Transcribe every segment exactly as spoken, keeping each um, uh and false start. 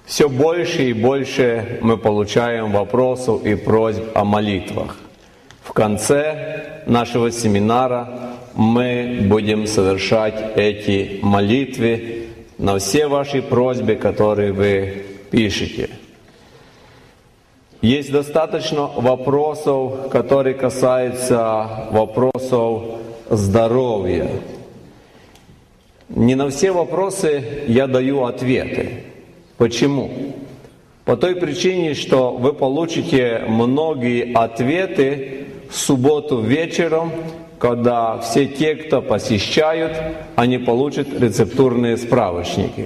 Все больше и больше мы получаем вопросов и просьб о молитвах. В конце нашего семинара мы будем совершать эти молитвы на все ваши просьбы, которые вы пишете. Есть достаточно вопросов, которые касаются вопросов здоровья. Не на все вопросы я даю ответы. Почему? По той причине, что вы получите многие ответы в субботу вечером, когда все те, кто посещают, они получат рецептурные справочники.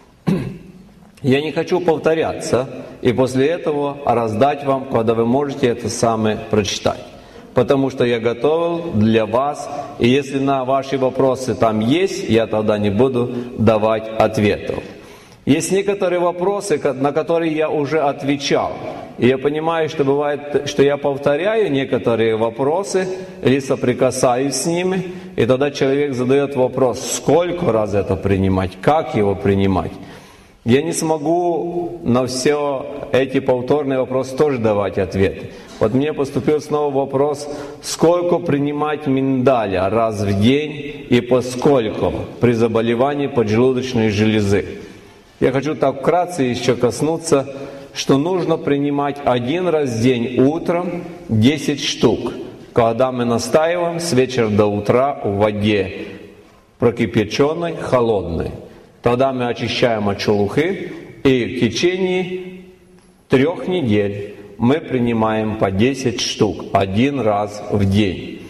Я не хочу повторяться и после этого раздать вам, когда вы можете это самое прочитать. Потому что я готовил для вас, и если на ваши вопросы там есть, я тогда не буду давать ответов. Есть некоторые вопросы, на которые я уже отвечал. И я понимаю, что бывает, что я повторяю некоторые вопросы или соприкасаюсь с ними, и тогда человек задает вопрос, сколько раз это принимать, как его принимать. Я не смогу на все эти повторные вопросы тоже давать ответы. Вот мне поступил снова вопрос, сколько принимать миндаля раз в день и поскольку при заболевании поджелудочной железы. Я хочу так вкратце еще коснуться, что нужно принимать один раз в день утром десять штук, когда мы настаиваем с вечера до утра в воде прокипяченной, холодной. Тогда мы очищаем от шелухи, и в течение трех недель мы принимаем по десять штук один раз в день.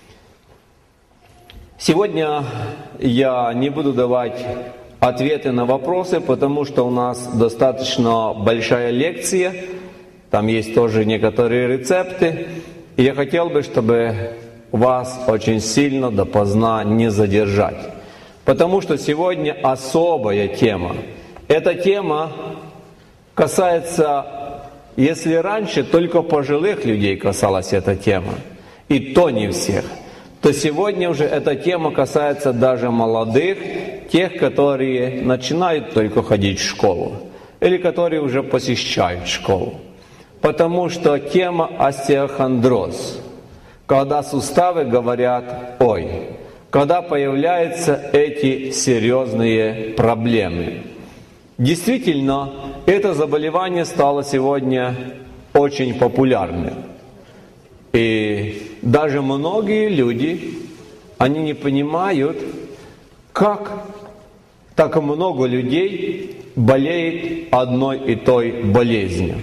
Сегодня я не буду давать ответы на вопросы, потому что у нас достаточно большая лекция, там есть тоже некоторые рецепты, и я хотел бы, чтобы вас очень сильно допоздна не задержать, потому что сегодня особая тема. Эта тема касается, если раньше только пожилых людей касалась эта тема, и то не всех, то сегодня уже эта тема касается даже молодых, тех, которые начинают только ходить в школу, или которые уже посещают школу. Потому что тема остеохондроз, когда суставы говорят «ой», когда появляются эти серьезные проблемы. Действительно, это заболевание стало сегодня очень популярным. И даже многие люди, они не понимают, как так много людей болеет одной и той болезнью.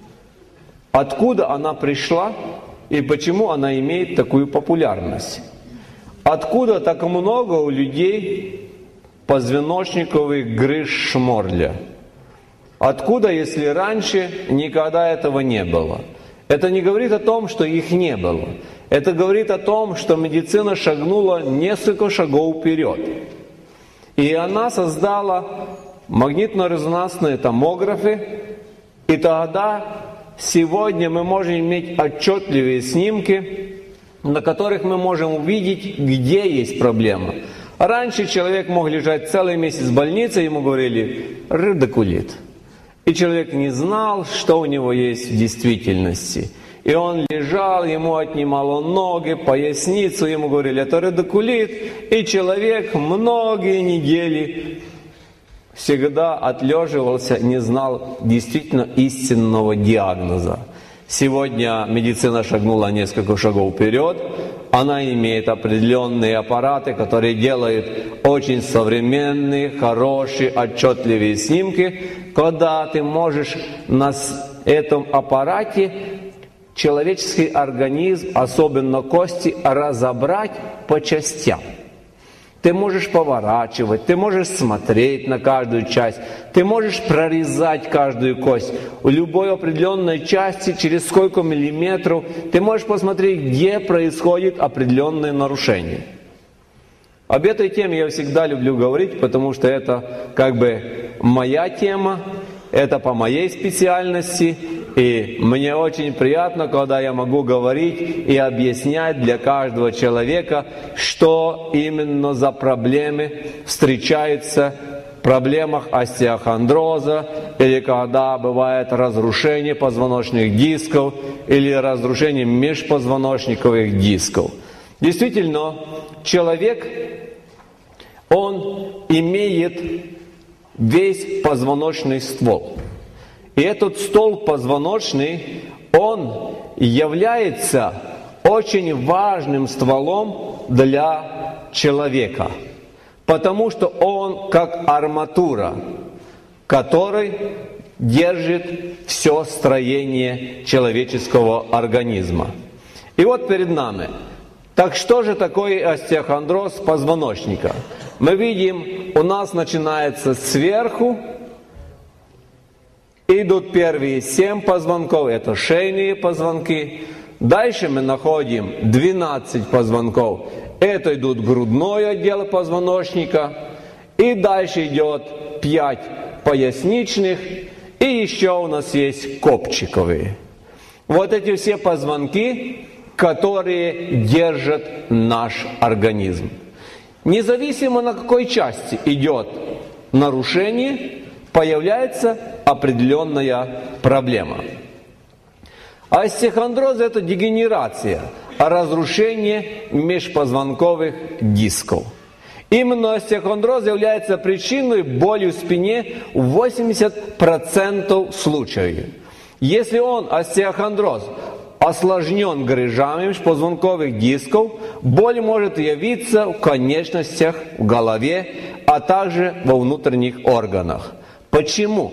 Откуда она пришла и почему она имеет такую популярность? Откуда так много у людей позвоночниковых грыж шморля? Откуда, если раньше никогда этого не было? Это не говорит о том, что их не было. Это говорит о том, что медицина шагнула несколько шагов вперед. И она создала магнитно-резонансные томографы, и тогда сегодня мы можем иметь отчетливые снимки, на которых мы можем увидеть, где есть проблема. Раньше человек мог лежать целый месяц в больнице, ему говорили «радикулит». И человек не знал, что у него есть в действительности. И он лежал, ему отнимало ноги, поясницу, ему говорили «это радикулит». И человек многие недели всегда отлеживался, не знал действительно истинного диагноза. Сегодня медицина шагнула несколько шагов вперед. Она имеет определенные аппараты, которые делают очень современные, хорошие, отчетливые снимки, когда ты можешь на этом аппарате человеческий организм, особенно кости, разобрать по частям. Ты можешь поворачивать, ты можешь смотреть на каждую часть, ты можешь прорезать каждую кость. У любой определенной части, через сколько миллиметров, ты можешь посмотреть, где происходит определенное нарушение. Об этой теме я всегда люблю говорить, потому что это как бы моя тема, это по моей специальности. И мне очень приятно, когда я могу говорить и объяснять для каждого человека, что именно за проблемы встречаются в проблемах остеохондроза, или когда бывает разрушение позвоночных дисков или разрушение межпозвоночниковых дисков. Действительно, человек, он имеет весь позвоночный ствол. И этот столб позвоночный, он является очень важным стволом для человека, потому что он как арматура, который держит все строение человеческого организма. И вот перед нами. Так что же такое остеохондроз позвоночника? Мы видим, у нас начинается сверху, идут первые семь позвонков, это шейные позвонки. Дальше мы находим двенадцать позвонков, это идут грудной отдел позвоночника. И дальше идет пять поясничных, и еще у нас есть копчиковые. Вот эти все позвонки, которые держат наш организм. Независимо на какой части идет нарушение, появляется определенная проблема. Остеохондроз – это дегенерация, разрушение межпозвонковых дисков. Именно остеохондроз является причиной боли в спине в восемьдесят процентов случаев. Если он, остеохондроз, осложнен грыжами межпозвонковых дисков, боль может явиться в конечностях, в голове, а также во внутренних органах. Почему?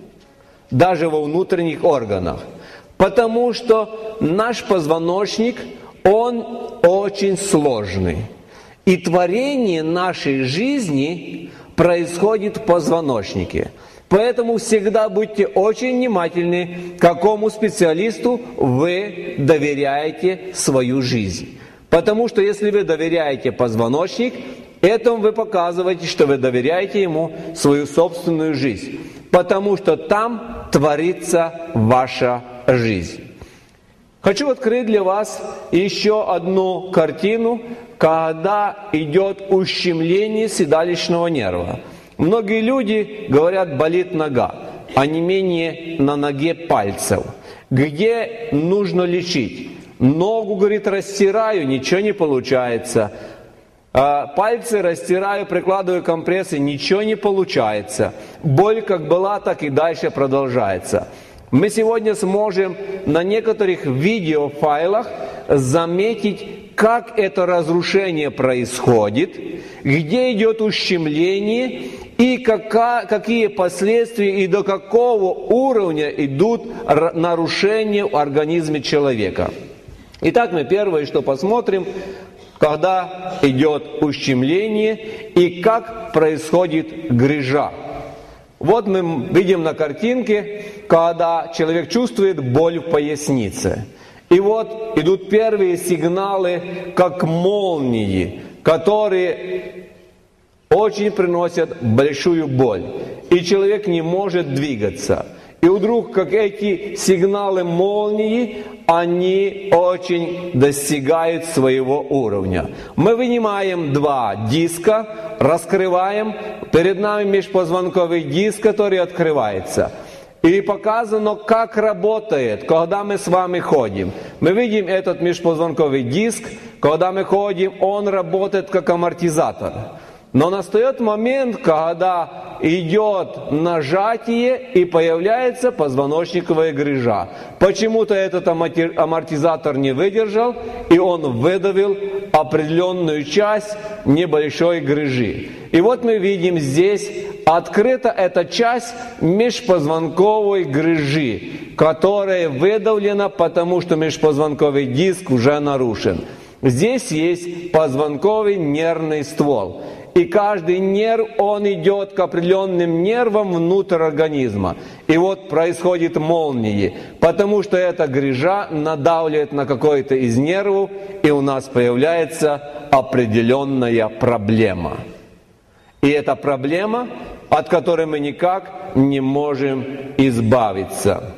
Даже во внутренних органах. Потому что наш позвоночник, он очень сложный. И творение нашей жизни происходит в позвоночнике. Поэтому всегда будьте очень внимательны, какому специалисту вы доверяете свою жизнь. Потому что если вы доверяете позвоночник, этому вы показываете, что вы доверяете ему свою собственную жизнь. Потому что там творится ваша жизнь. Хочу открыть для вас еще одну картину, когда идет ущемление седалищного нерва. Многие люди говорят, болит нога, онемение на ноге пальцев. Где нужно лечить? Ногу, говорит, растираю, ничего не получается. Пальцы растираю, прикладываю компрессы, ничего не получается. Боль как была, так и дальше продолжается. Мы сегодня сможем на некоторых видеофайлах заметить, как это разрушение происходит, где идет ущемление и кака, какие последствия и до какого уровня идут нарушения в организме человека. Итак, мы первое, что посмотрим, когда идет ущемление и как происходит грыжа. Вот мы видим на картинке, когда человек чувствует боль в пояснице. И вот идут первые сигналы, как молнии, которые очень приносят большую боль. И человек не может двигаться. И вдруг, как эти сигналы молнии, они очень достигают своего уровня. Мы вынимаем два диска, раскрываем, перед нами межпозвонковый диск, который открывается. И показано, как работает, когда мы с вами ходим. Мы видим этот межпозвонковый диск, когда мы ходим, он работает как амортизатор. Но настает момент, когда идет нажатие и появляется позвоночниковая грыжа. Почему-то этот амортизатор не выдержал, и он выдавил определенную часть небольшой грыжи. И вот мы видим здесь, открыта эта часть межпозвонковой грыжи, которая выдавлена, потому что межпозвонковый диск уже нарушен. Здесь есть позвонковый нервный ствол. И каждый нерв, он идет к определенным нервам внутрь организма. И вот происходит молнии, потому что эта грыжа надавливает на какой-то из нервов, и у нас появляется определенная проблема. И эта проблема, от которой мы никак не можем избавиться.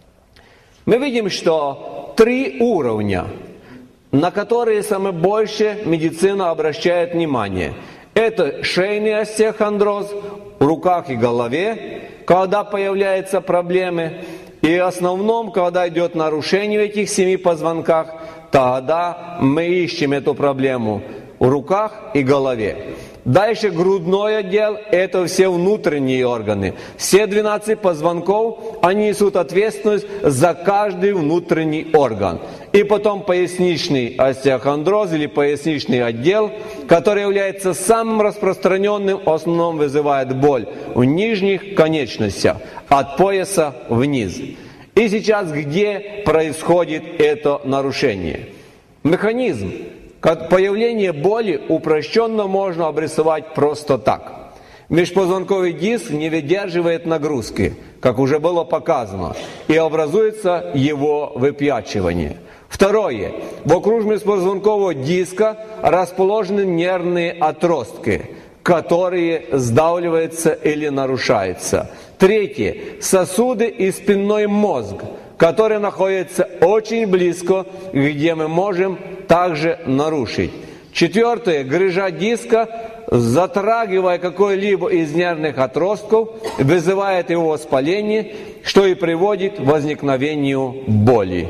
Мы видим, что три уровня, на которые самое больше медицина обращает внимание. Это шейный остеохондроз в руках и голове, когда появляются проблемы. И в основном, когда идет нарушение в этих семи позвонках, тогда мы ищем эту проблему в руках и голове. Дальше грудной отдел – это все внутренние органы. Все двенадцать позвонков, они несут ответственность за каждый внутренний орган. И потом поясничный остеохондроз или поясничный отдел, который является самым распространенным, в основном вызывает боль в нижних конечностях, от пояса вниз. И сейчас где происходит это нарушение? Механизм. Как появление боли упрощенно можно обрисовать просто так. Межпозвонковый диск не выдерживает нагрузки, как уже было показано, и образуется его выпячивание. Второе. Вокруг межпозвонкового диска расположены нервные отростки, которые сдавливаются или нарушаются. Третье. Сосуды и спинной мозг, которые находятся очень близко, где мы можем также нарушить. Четвертое. Грыжа диска, затрагивая какой-либо из нервных отростков, вызывает его воспаление, что и приводит к возникновению боли.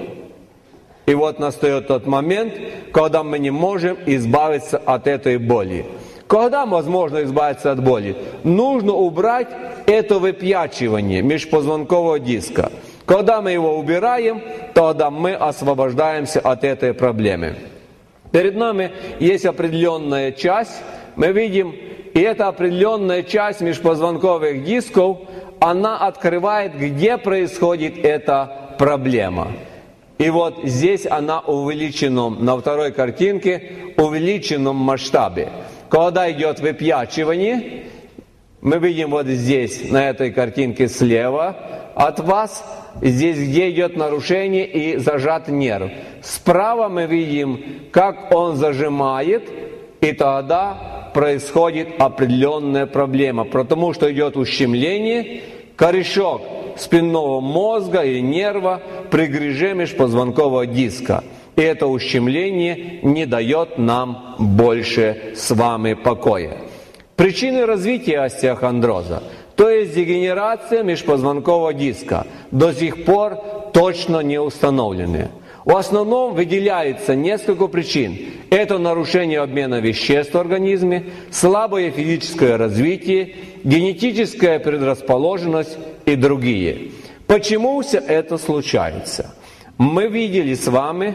И вот настает тот момент, когда мы не можем избавиться от этой боли. Когда возможно избавиться от боли? Нужно убрать это выпячивание межпозвонкового диска. Когда мы его убираем, тогда мы освобождаемся от этой проблемы. Перед нами есть определенная часть, мы видим, и эта определенная часть межпозвонковых дисков, она открывает, где происходит эта проблема. И вот здесь она увеличена на второй картинке, увеличенном масштабе. Когда идет выпячивание, мы видим вот здесь, на этой картинке слева от вас, здесь, где идет нарушение и зажат нерв. Справа мы видим, как он зажимает, и тогда происходит определенная проблема, потому что идет ущемление, корешок спинного мозга и нерва при грыже межпозвонкового диска. И это ущемление не дает нам больше с вами покоя. Причины развития остеохондроза, то есть дегенерация межпозвонкового диска, до сих пор точно не установлены. В основном выделяется несколько причин. Это нарушение обмена веществ в организме, слабое физическое развитие, генетическая предрасположенность и другие. Почему все это случается? Мы видели с вами,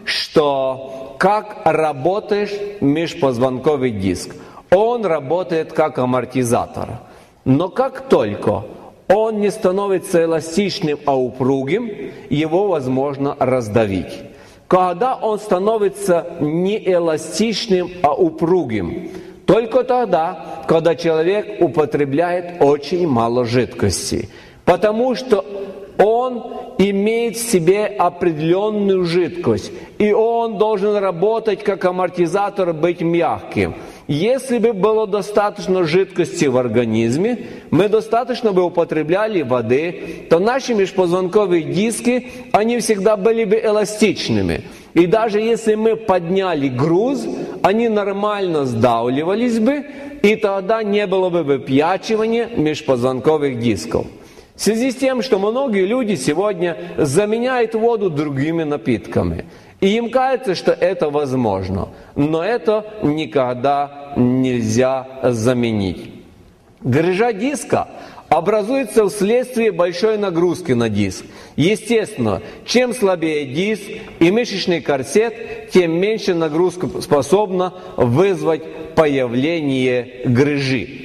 что как работает межпозвонковый диск. Он работает как амортизатор. Но как только он не становится эластичным, а упругим, его возможно раздавить. Когда он становится не эластичным, а упругим, только тогда, когда человек употребляет очень мало жидкости. Потому что он имеет в себе определенную жидкость, и он должен работать как амортизатор, быть мягким. Если бы было достаточно жидкости в организме, мы достаточно бы употребляли воды, то наши межпозвонковые диски, они всегда были бы эластичными. И даже если мы подняли груз, они нормально сдавливались бы, и тогда не было бы выпячивания межпозвонковых дисков. В связи с тем, что многие люди сегодня заменяют воду другими напитками. И им кажется, что это возможно. Но это никогда нельзя заменить. Грыжа диска образуется вследствие большой нагрузки на диск. Естественно, чем слабее диск и мышечный корсет, тем меньше нагрузка способна вызвать появление грыжи.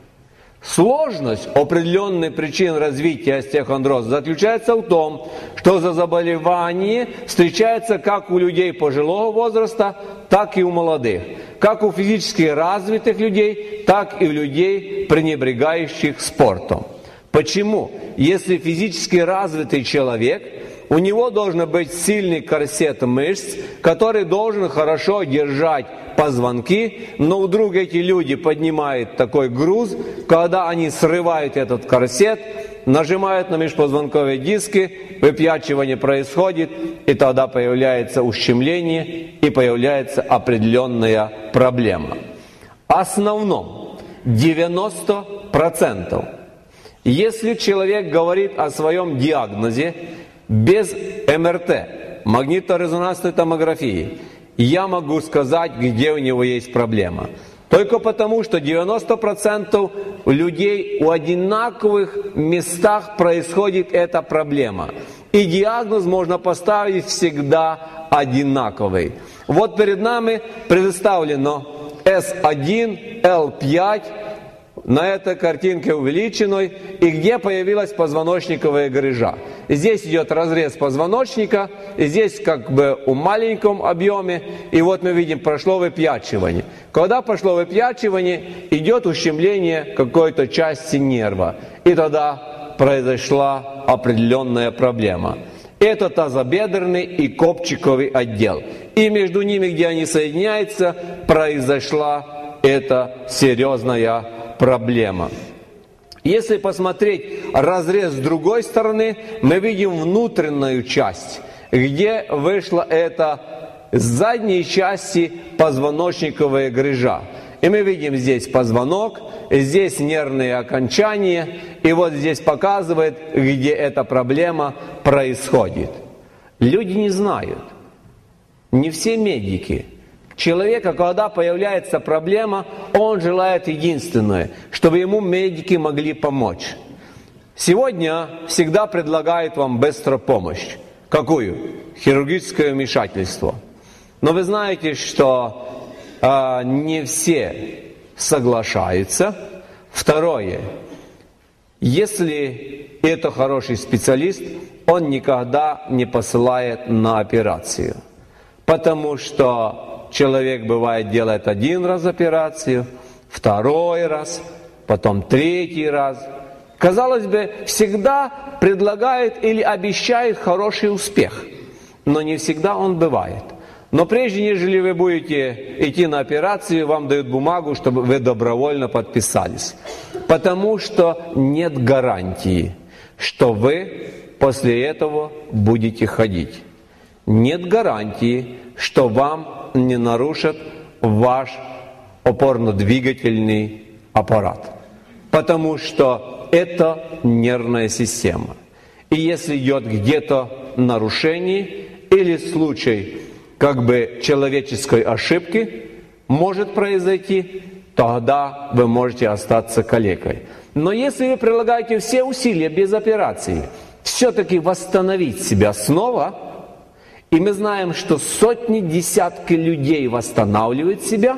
Сложность определенных причин развития остеохондроза заключается в том, что за заболевание встречается как у людей пожилого возраста, так и у молодых, как у физически развитых людей, так и у людей, пренебрегающих спортом. Почему? Если физически развитый человек, у него должен быть сильный корсет мышц, который должен хорошо держать позвонки, но вдруг эти люди поднимают такой груз, когда они срывают этот корсет, нажимают на межпозвонковые диски, выпячивание происходит, и тогда появляется ущемление и появляется определенная проблема. В основном девяносто процентов Если человек говорит о своем диагнозе без эм эр тэ, магниторезонансной томографии, я могу сказать, где у него есть проблема. Только потому, что девяносто процентов людей у одинаковых местах происходит эта проблема. И диагноз можно поставить всегда одинаковый. Вот перед нами представлено эс один, эл пять, на этой картинке увеличенной, и где появилась позвоночниковая грыжа. Здесь идет разрез позвоночника, и здесь как бы в маленьком объеме, и вот мы видим, прошло выпячивание. Когда пошло выпячивание, идет ущемление какой-то части нерва, и тогда произошла определенная проблема. Это тазобедренный и копчиковый отдел. И между ними, где они соединяются, произошла эта серьезная проблема. Если посмотреть разрез с другой стороны, мы видим внутреннюю часть, где вышла эта с задней части позвоночниковая грыжа. И мы видим здесь позвонок, здесь нервные окончания, и вот здесь показывает, где эта проблема происходит. Люди не знают, не все медики. Человека, когда появляется проблема, он желает единственное, чтобы ему медики могли помочь. Сегодня всегда предлагают вам быструю помощь. Какую? Хирургическое вмешательство. Но вы знаете, что э, не все соглашаются. Второе. Если это хороший специалист, он никогда не посылает на операцию. Потому что человек, бывает, делает один раз операцию, второй раз, потом третий раз. Казалось бы, всегда предлагает или обещает хороший успех, но не всегда он бывает. Но прежде, нежели вы будете идти на операцию, вам дают бумагу, чтобы вы добровольно подписались. Потому что нет гарантии, что вы после этого будете ходить. Нет гарантии, что вам не нарушат ваш опорно-двигательный аппарат. Потому что это нервная система. И если идет где-то нарушение или случай как бы человеческой ошибки может произойти, тогда вы можете остаться калекой. Но если вы прилагаете все усилия без операции, все-таки восстановить себя снова, и мы знаем, что сотни, десятки людей восстанавливают себя,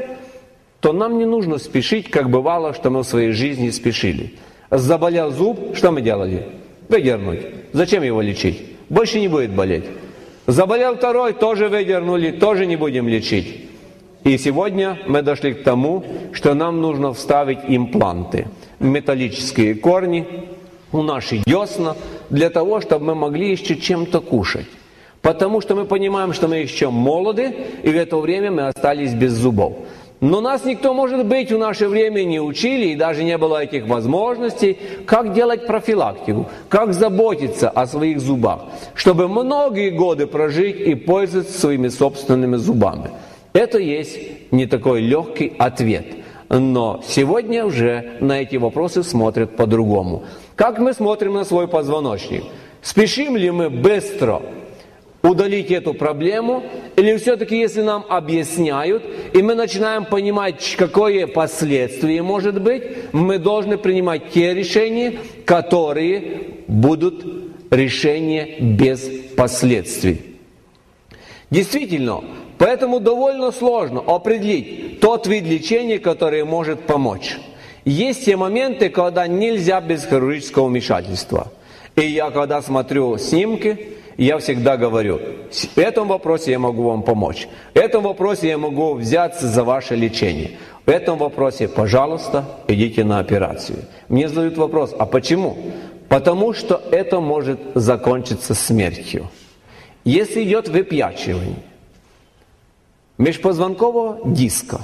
то нам не нужно спешить, как бывало, что мы в своей жизни спешили. Заболел зуб, что мы делали? Выдернуть. Зачем его лечить? Больше не будет болеть. Заболел второй, тоже выдернули, тоже не будем лечить. И сегодня мы дошли к тому, что нам нужно вставить импланты, металлические корни у наших десна, для того, чтобы мы могли еще чем-то кушать. Потому что мы понимаем, что мы еще молоды, и в это время мы остались без зубов. Но нас никто, может быть, в наше время не учили, и даже не было этих возможностей, как делать профилактику, как заботиться о своих зубах, чтобы многие годы прожить и пользоваться своими собственными зубами. Это есть не такой легкий ответ. Но сегодня уже на эти вопросы смотрят по-другому. Как мы смотрим на свой позвоночник? Спешим ли мы быстро удалить эту проблему, или все-таки, если нам объясняют, и мы начинаем понимать, какое последствие может быть, мы должны принимать те решения, которые будут решения без последствий. Действительно, поэтому довольно сложно определить тот вид лечения, который может помочь. Есть те моменты, когда нельзя без хирургического вмешательства. И я, когда смотрю снимки, я всегда говорю, в этом вопросе я могу вам помочь. В этом вопросе я могу взяться за ваше лечение. В этом вопросе, пожалуйста, идите на операцию. Мне задают вопрос, а почему? Потому что это может закончиться смертью. Если идет выпячивание межпозвонкового диска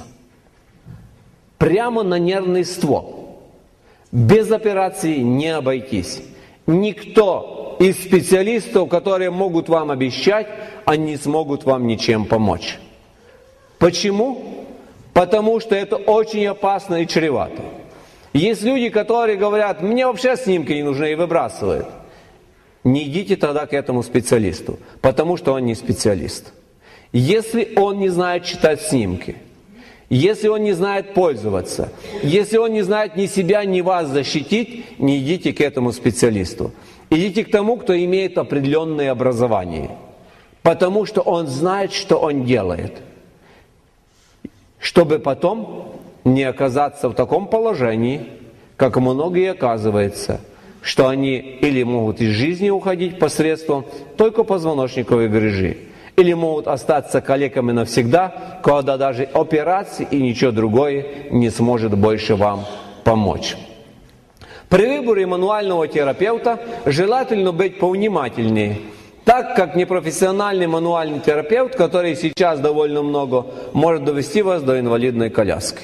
прямо на нервный ствол, без операции не обойтись. Никто из специалистов, которые могут вам обещать, они не смогут вам ничем помочь. Почему? Потому что это очень опасно и чревато. Есть люди, которые говорят, мне вообще снимки не нужны, и выбрасывают. Не идите тогда к этому специалисту, потому что он не специалист. Если он не знает читать снимки, если он не знает пользоваться, если он не знает ни себя, ни вас защитить, не идите к этому специалисту. Идите к тому, кто имеет определенное образование, потому что он знает, что он делает, чтобы потом не оказаться в таком положении, как многие оказываются, что они или могут из жизни уходить посредством только позвоночниковой грыжи, или могут остаться калеками навсегда, когда даже операции и ничего другое не сможет больше вам помочь. При выборе мануального терапевта желательно быть повнимательнее, так как непрофессиональный мануальный терапевт, который сейчас довольно много, может довести вас до инвалидной коляски.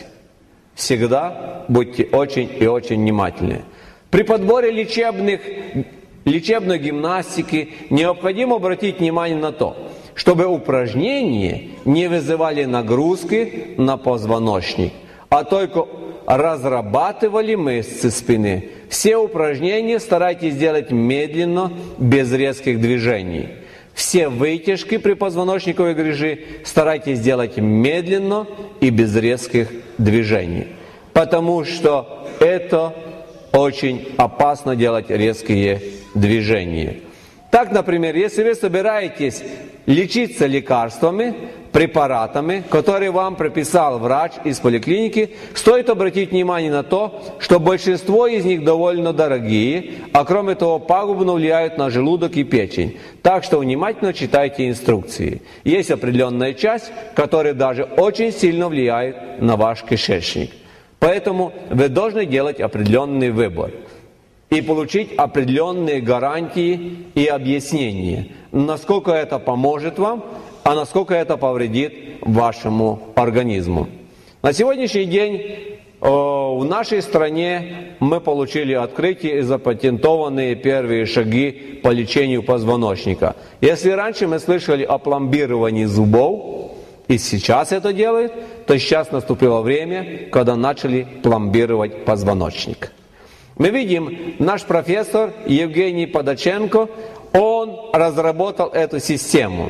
Всегда будьте очень и очень внимательны. При подборе лечебных, лечебной гимнастики необходимо обратить внимание на то, чтобы упражнения не вызывали нагрузки на позвоночник, а только разрабатывали мышцы спины. Все упражнения старайтесь делать медленно, без резких движений. Все вытяжки при позвоночниковой грыже старайтесь делать медленно и без резких движений, потому что это очень опасно делать резкие движения. Так, например, если вы собираетесь лечиться лекарствами, препаратами, которые вам прописал врач из поликлиники, стоит обратить внимание на то, что большинство из них довольно дорогие, а кроме того пагубно влияют на желудок и печень. Так что внимательно читайте инструкции. Есть определенная часть, которая даже очень сильно влияет на ваш кишечник. Поэтому вы должны делать определенный выбор и получить определенные гарантии и объяснения, насколько это поможет вам, а насколько это повредит вашему организму. На сегодняшний день э, в нашей стране мы получили открытие и запатентованные первые шаги по лечению позвоночника. Если раньше мы слышали о пломбировании зубов, и сейчас это делают, то сейчас наступило время, когда начали пломбировать позвоночник. Мы видим, наш профессор Евгений Подаченко, он разработал эту систему.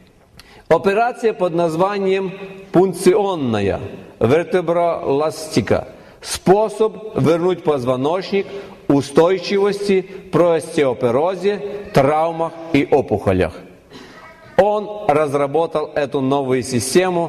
Операция под названием пункционная вертеброластика. Способ вернуть позвоночник устойчивости при остеопорозе, травмах и опухолях. Он разработал эту новую систему,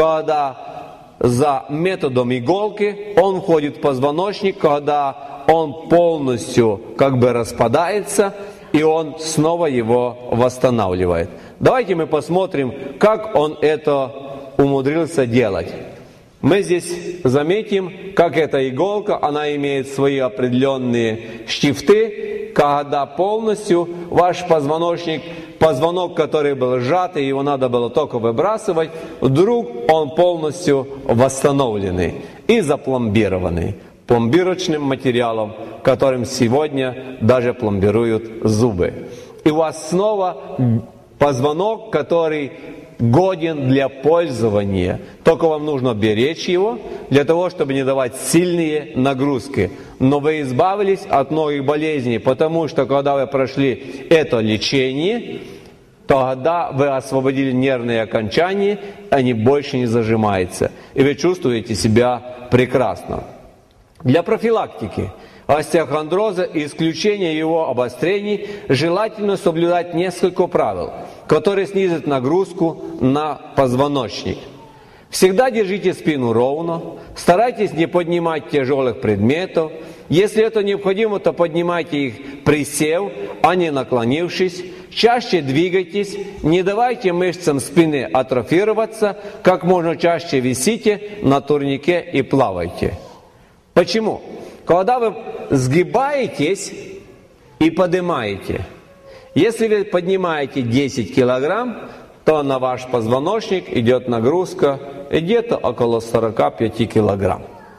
когда за методом иголки он входит в позвоночник, когда он полностью как бы распадается, и он снова его восстанавливает. Давайте мы посмотрим, как он это умудрился делать. Мы здесь заметим, как эта иголка, она имеет свои определенные штифты, когда полностью ваш позвоночник, позвонок, который был сжатый, его надо было только выбрасывать, вдруг он полностью восстановленный и запломбированный пломбировочным материалом, которым сегодня даже пломбируют зубы. И у вас снова позвонок, который годен для пользования. Только вам нужно беречь его, для того, чтобы не давать сильные нагрузки. Но вы избавились от многих болезней, потому что когда вы прошли это лечение, тогда вы освободили нервные окончания, они больше не зажимаются. И вы чувствуете себя прекрасно. Для профилактики остеохондроза и исключения его обострений желательно соблюдать несколько правил, которые снизят нагрузку на позвоночник. Всегда держите спину ровно, старайтесь не поднимать тяжелых предметов. Если это необходимо, то поднимайте их присев, а не наклонившись. Чаще двигайтесь, не давайте мышцам спины атрофироваться, как можно чаще висите на турнике и плавайте. Почему? Когда вы сгибаетесь и поднимаете, если вы поднимаете десять килограмм, то на ваш позвоночник идет нагрузка где-то около сорок пять килограмм.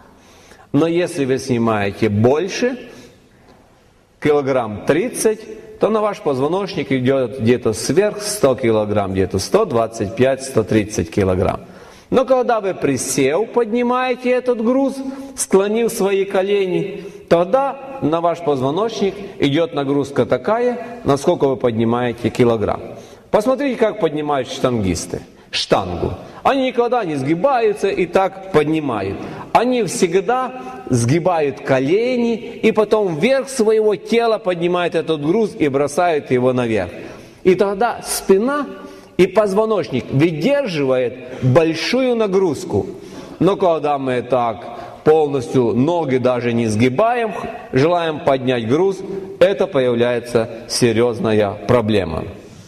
Но если вы снимаете больше, килограмм тридцать, то на ваш позвоночник идет где-то сверх ста килограмм, где-то сто двадцать пять - сто тридцать килограмм. Но когда вы присев, поднимаете этот груз, склонив свои колени, тогда на ваш позвоночник идет нагрузка такая, насколько вы поднимаете килограмм. Посмотрите, как поднимают штангисты штангу. Они никогда не сгибаются и так поднимают. Они всегда сгибают колени и потом вверх своего тела поднимают этот груз и бросают его наверх. И тогда спина и позвоночник выдерживает большую нагрузку. Но когда мы так полностью ноги даже не сгибаем, желаем поднять груз, это появляется серьезная проблема.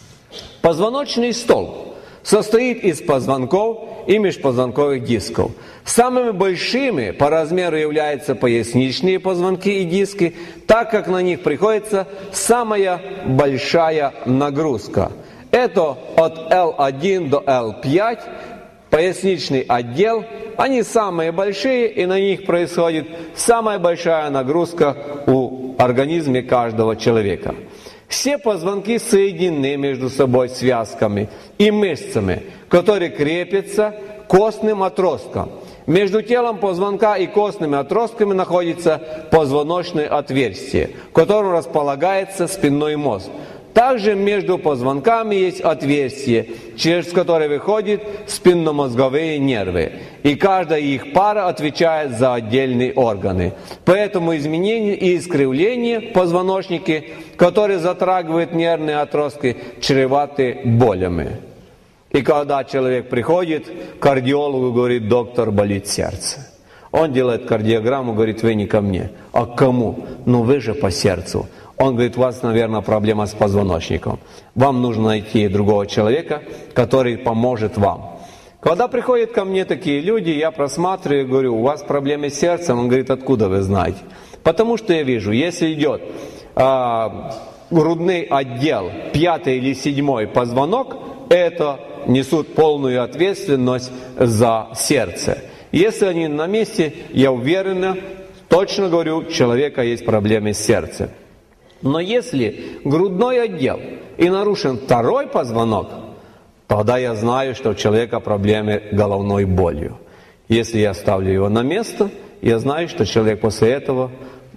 Позвоночный столб состоит из позвонков и межпозвонковых дисков. Самыми большими по размеру являются поясничные позвонки и диски, так как на них приходится самая большая нагрузка. Это от эл один до эл пять, поясничный отдел. Они самые большие, и на них происходит самая большая нагрузка у организма каждого человека. Все позвонки соединены между собой связками и мышцами, которые крепятся к костным отросткам. Между телом позвонка и костными отростками находится позвоночное отверстие, в котором располагается спинной мозг. Также между позвонками есть отверстие, через которое выходят спинномозговые нервы. И каждая их пара отвечает за отдельные органы. Поэтому изменения и искривления в позвоночнике, которые затрагивают нервные отростки, чреваты болями. И когда человек приходит к кардиологу, говорит: доктор, болит сердце. Он делает кардиограмму, говорит: вы не ко мне. А к кому? Ну вы же по сердцу. Он говорит: у вас, наверное, проблема с позвоночником. Вам нужно найти другого человека, который поможет вам. Когда приходят ко мне такие люди, я просматриваю и говорю: у вас проблемы с сердцем? Он говорит: откуда вы знаете? Потому что я вижу, если идет а, грудный отдел, пятый или седьмой позвонок, это несут полную ответственность за сердце. Если они на месте, я уверенно, точно говорю, у человека есть проблемы с сердцем. Но если грудной отдел и нарушен второй позвонок, тогда я знаю, что у человека проблемы с головной болью. Если я ставлю его на место, я знаю, что человек после этого,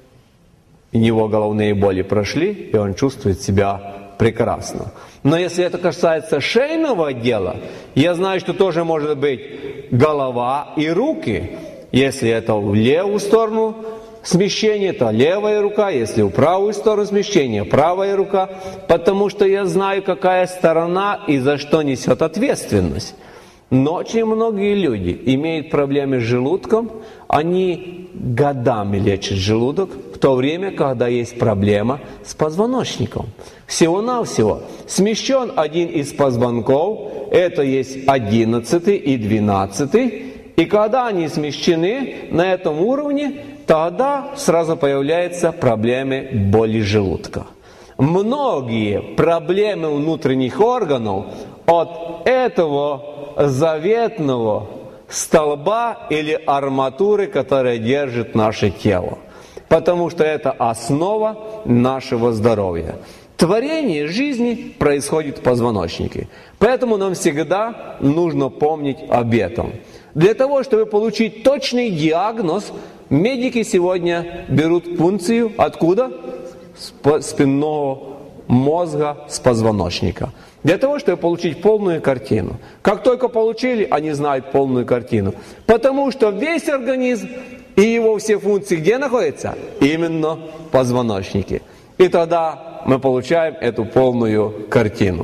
у него головные боли прошли, и он чувствует себя прекрасно. Но если это касается шейного отдела, я знаю, что тоже может быть голова и руки. Если это в левую сторону смещение, то левая рука, если в правую сторону смещение, правая рука, потому что я знаю, какая сторона и за что несет ответственность. Но очень многие люди имеют проблемы с желудком, они годами лечат желудок, в то время, когда есть проблема с позвоночником. Всего-навсего смещен один из позвонков, это есть одиннадцатый и двенадцатый, и когда они смещены на этом уровне, тогда сразу появляются проблемы боли желудка. Многие проблемы внутренних органов от этого заветного столба или арматуры, которая держит наше тело. Потому что это основа нашего здоровья. Творение жизни происходит в позвоночнике. Поэтому нам всегда нужно помнить об этом. Для того, чтобы получить точный диагноз, медики сегодня берут пункцию откуда? С спинного мозга, с позвоночника. Для того, чтобы получить полную картину. Как только получили, они знают полную картину. Потому что весь организм и его все функции где находятся? Именно в позвоночнике. И тогда мы получаем эту полную картину.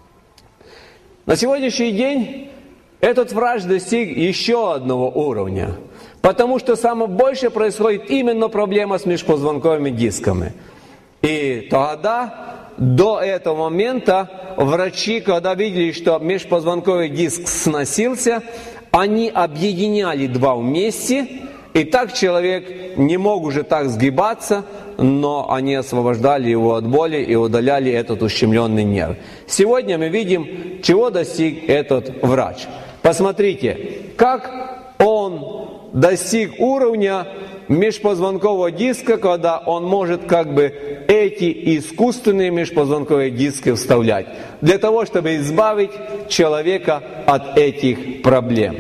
На сегодняшний день этот врач достиг еще одного уровня. Потому что самое большее происходит именно проблема с межпозвонковыми дисками. И тогда, до этого момента, врачи, когда видели, что межпозвонковый диск сносился, они объединяли два вместе, и так человек не мог уже так сгибаться, но они освобождали его от боли и удаляли этот ущемленный нерв. Сегодня мы видим, чего достиг этот врач. Посмотрите, как он достиг уровня межпозвонкового диска, когда он может как бы эти искусственные межпозвонковые диски вставлять, для того, чтобы избавить человека от этих проблем.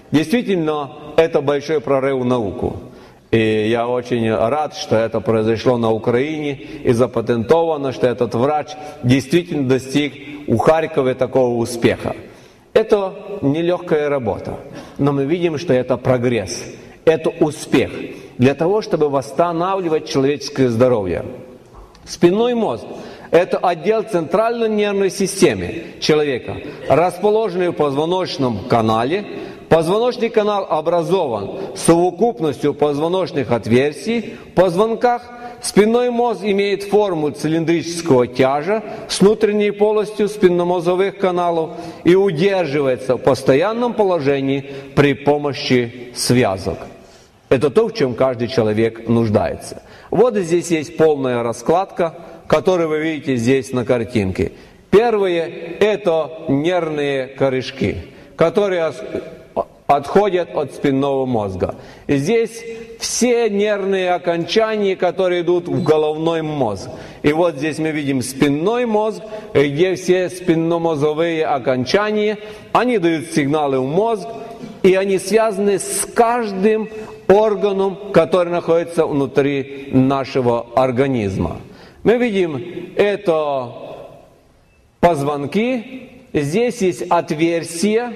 Действительно, это большой прорыв в науку. И я очень рад, что это произошло на Украине и запатентовано, что этот врач действительно достиг у Харькова такого успеха. Это нелегкая работа, но мы видим, что это прогресс, это успех для того, чтобы восстанавливать человеческое здоровье. Спинной мозг – это отдел центральной нервной системы человека, расположенный в позвоночном канале. Позвоночный канал образован совокупностью позвоночных отверстий в позвонках. Спинной мозг имеет форму цилиндрического тяжа с внутренней полостью спинномозговых каналов и удерживается в постоянном положении при помощи связок. Это то, в чем каждый человек нуждается. Вот здесь есть полная раскладка, которую вы видите здесь на картинке. Первое – это нервные корешки, которые отходят от спинного мозга. И здесь все нервные окончания, которые идут в головной мозг. И вот здесь мы видим спинной мозг, где все спинномозговые окончания, они дают сигналы в мозг, и они связаны с каждым органом, который находится внутри нашего организма. Мы видим это позвонки, здесь есть отверстия,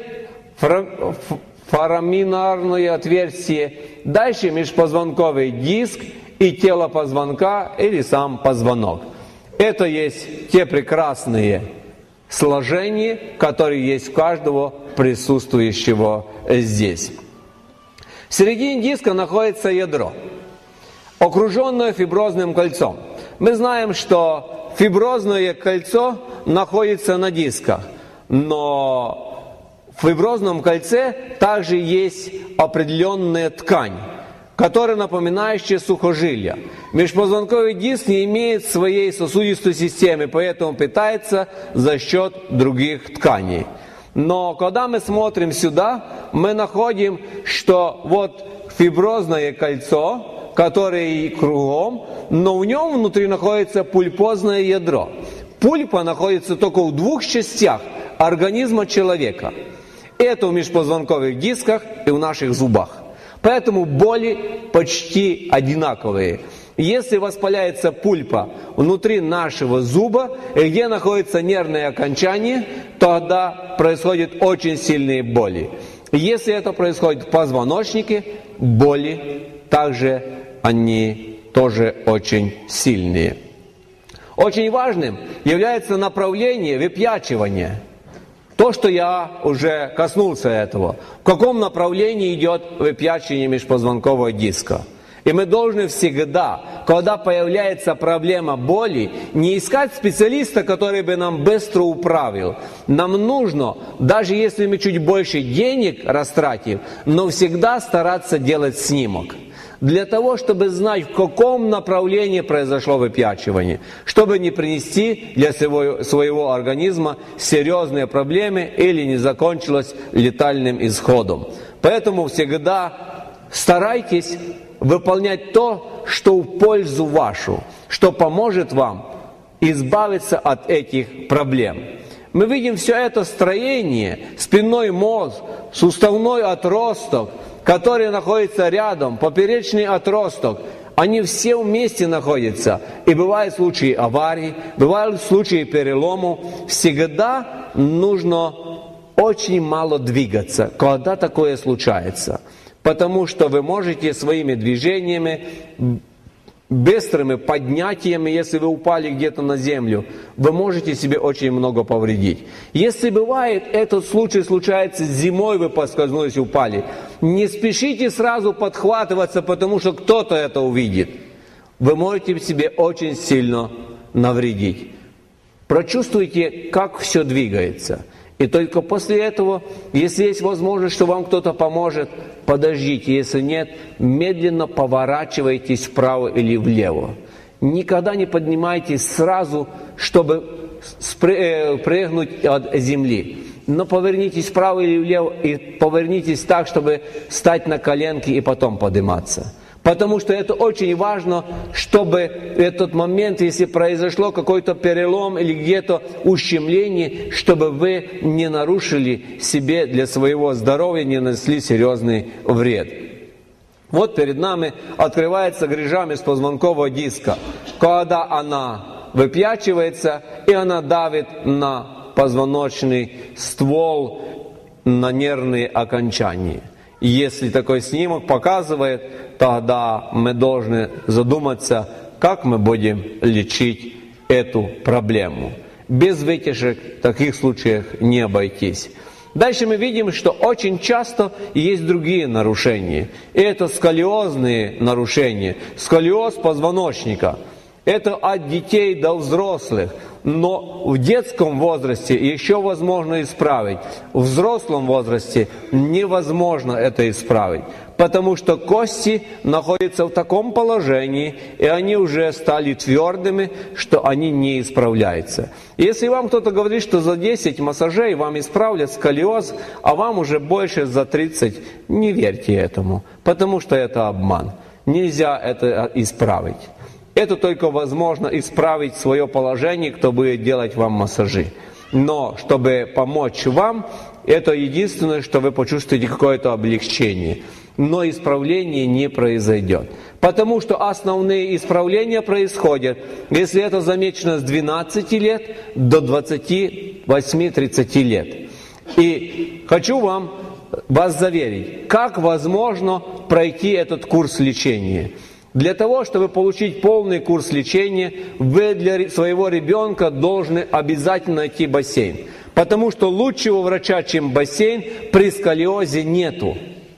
фораминарное отверстие, дальше межпозвонковый диск и тело позвонка или сам позвонок. Это есть те прекрасные сложения, которые есть у каждого присутствующего здесь. В середине диска находится ядро, окруженное фиброзным кольцом. Мы знаем, что фиброзное кольцо находится на дисках, но в фиброзном кольце также есть определенная ткань, которая напоминающая сухожилия. Межпозвонковый диск не имеет своей сосудистой системы, поэтому питается за счет других тканей. Но когда мы смотрим сюда, мы находим, что вот фиброзное кольцо, которое кругом, но в нем внутри находится пульпозное ядро. Пульпа находится только в двух частях организма человека. Это в межпозвонковых дисках и в наших зубах. Поэтому боли почти одинаковые. Если воспаляется пульпа внутри нашего зуба, где находится нервное окончание, тогда происходят очень сильные боли. Если это происходит в позвоночнике, боли также они тоже очень сильные. Очень важным является направление выпячивания. То, что я уже коснулся этого. В каком направлении идет выпячивание межпозвонкового диска? И мы должны всегда, когда появляется проблема боли, не искать специалиста, который бы нам быстро управил. Нам нужно, даже если мы чуть больше денег растратим, но всегда стараться делать снимок. Для того, чтобы знать, в каком направлении произошло выпячивание, чтобы не принести для своего, своего организма серьезные проблемы или не закончилось летальным исходом. Поэтому всегда старайтесь выполнять то, что в пользу вашу, что поможет вам избавиться от этих проблем. Мы видим все это строение, спинной мозг, суставной отросток, который находится рядом, поперечный отросток, они все вместе находятся. И бывают случаи аварий, бывают случаи переломов. Всегда нужно очень мало двигаться, когда такое случается. Потому что вы можете своими движениями, быстрыми поднятиями, если вы упали где-то на землю, вы можете себе очень много повредить. Если бывает, этот случай случается зимой, вы поскользнулись и упали, не спешите сразу подхватываться, потому что кто-то это увидит. Вы можете себе очень сильно навредить. Прочувствуйте, как все двигается. И только после этого, если есть возможность, что вам кто-то поможет, подождите. Если нет, медленно поворачивайтесь вправо или влево. Никогда не поднимайтесь сразу, чтобы прыгнуть от земли. Но повернитесь вправо или влево и повернитесь так, чтобы встать на коленки и потом подниматься. Потому что это очень важно, чтобы этот момент, если произошло какой-то перелом или где-то ущемление, чтобы вы не нарушили себе для своего здоровья, не нанесли серьезный вред. Вот перед нами открывается грыжа межпозвонкового диска, когда она выпячивается и она давит на позвоночный ствол, на нервные окончания. И если такой снимок показывает, тогда мы должны задуматься, как мы будем лечить эту проблему. Без вытяжек в таких случаях не обойтись. Дальше мы видим, что очень часто есть другие нарушения. И это сколиозные нарушения, сколиоз позвоночника. Это от детей до взрослых. Но в детском возрасте еще возможно исправить. В взрослом возрасте невозможно это исправить. Потому что кости находятся в таком положении, и они уже стали твердыми, что они не исправляются. Если вам кто-то говорит, что за десять массажей вам исправлят сколиоз, а вам уже больше за тридцать, не верьте этому, потому что это обман. Нельзя это исправить. Это только возможно исправить свое положение, кто будет делать вам массажи. Но чтобы помочь вам, это единственное, что вы почувствуете какое-то облегчение. Но исправление не произойдет. Потому что основные исправления происходят, если это замечено с двенадцати лет до двадцати восьми-тридцати лет. И хочу вам, вас заверить, как возможно пройти этот курс лечения. Для того, чтобы получить полный курс лечения, вы для своего ребенка должны обязательно найти бассейн. Потому что лучшего врача, чем бассейн, при сколиозе нету.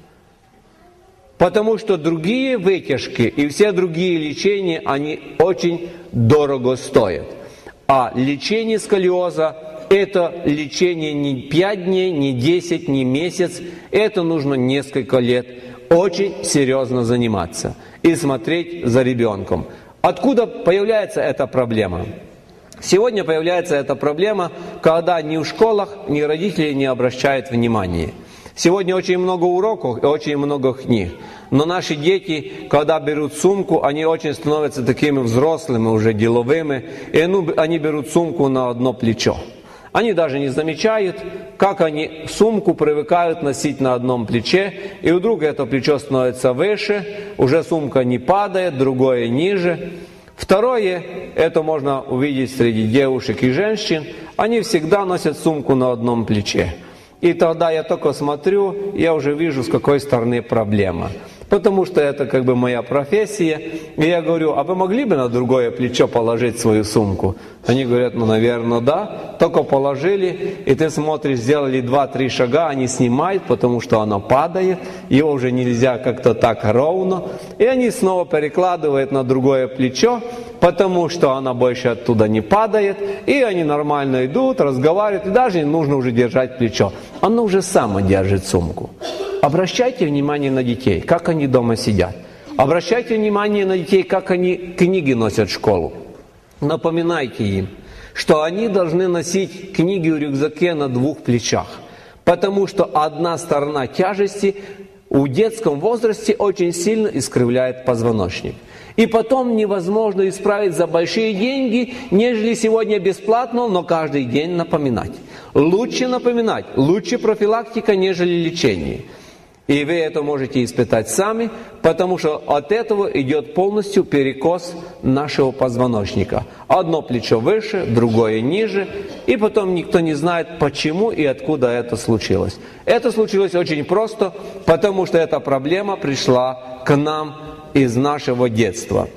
Потому что другие вытяжки и все другие лечения, они очень дорого стоят. А лечение сколиоза – это лечение не пять дней, не десять, не месяц. Это нужно несколько лет. Очень серьезно заниматься и смотреть за ребенком. Откуда появляется эта проблема? Сегодня появляется эта проблема, когда ни в школах, ни родители не обращают внимания. Сегодня очень много уроков и очень много книг. Но наши дети, когда берут сумку, они очень становятся такими взрослыми, уже деловыми, и они берут сумку на одно плечо. Они даже не замечают, как они сумку привыкают носить на одном плече, и вдруг это плечо становится выше, уже сумка не падает, другое ниже. Второе, это можно увидеть среди девушек и женщин, они всегда носят сумку на одном плече. И тогда я только смотрю, я уже вижу, с какой стороны проблема. Потому что это как бы моя профессия. И я говорю, а вы могли бы на другое плечо положить свою сумку? Они говорят, ну, наверное, да. Только положили, и ты смотришь, сделали два-три шага, они снимают, потому что оно падает, его уже нельзя как-то так ровно. И они снова перекладывают на другое плечо, потому что она больше оттуда не падает. И они нормально идут, разговаривают, и даже не нужно уже держать плечо. Оно уже само держит сумку. Обращайте внимание на детей, как они дома сидят. Обращайте внимание на детей, как они книги носят в школу. Напоминайте им, что они должны носить книги в рюкзаке на двух плечах. Потому что одна сторона тяжести в детском возрасте очень сильно искривляет позвоночник. И потом невозможно исправить за большие деньги, нежели сегодня бесплатно, но каждый день напоминать. Лучше напоминать, лучше профилактика, нежели лечение. И вы это можете испытать сами, потому что от этого идет полностью перекос нашего позвоночника. Одно плечо выше, другое ниже, и потом никто не знает, почему и откуда это случилось. Это случилось очень просто, потому что эта проблема пришла к нам из нашего детства.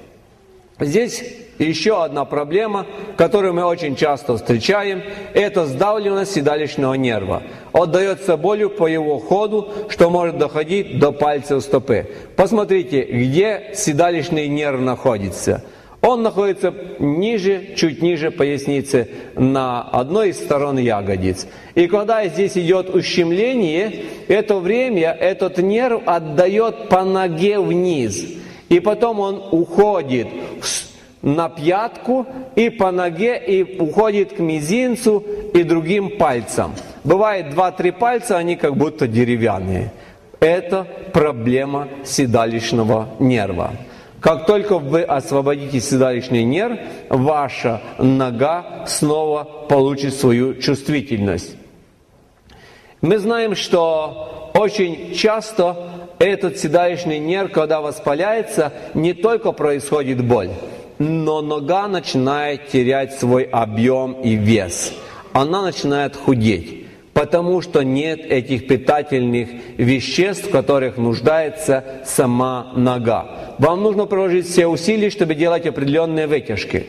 Здесь еще одна проблема, которую мы очень часто встречаем, это сдавливание седалищного нерва. Отдается болью по его ходу, что может доходить до пальцев стопы. Посмотрите, где седалищный нерв находится. Он находится ниже, чуть ниже поясницы, на одной из сторон ягодиц. И когда здесь идет ущемление, это время этот нерв отдает по ноге вниз. И потом он уходит на пятку и по ноге, и уходит к мизинцу и другим пальцам. Бывает два-три пальца, они как будто деревянные. Это проблема седалищного нерва. Как только вы освободите седалищный нерв, ваша нога снова получит свою чувствительность. Мы знаем, что очень часто этот седалищный нерв, когда воспаляется, не только происходит боль, но нога начинает терять свой объем и вес. Она начинает худеть, потому что нет этих питательных веществ, в которых нуждается сама нога. Вам нужно приложить все усилия, чтобы делать определенные вытяжки,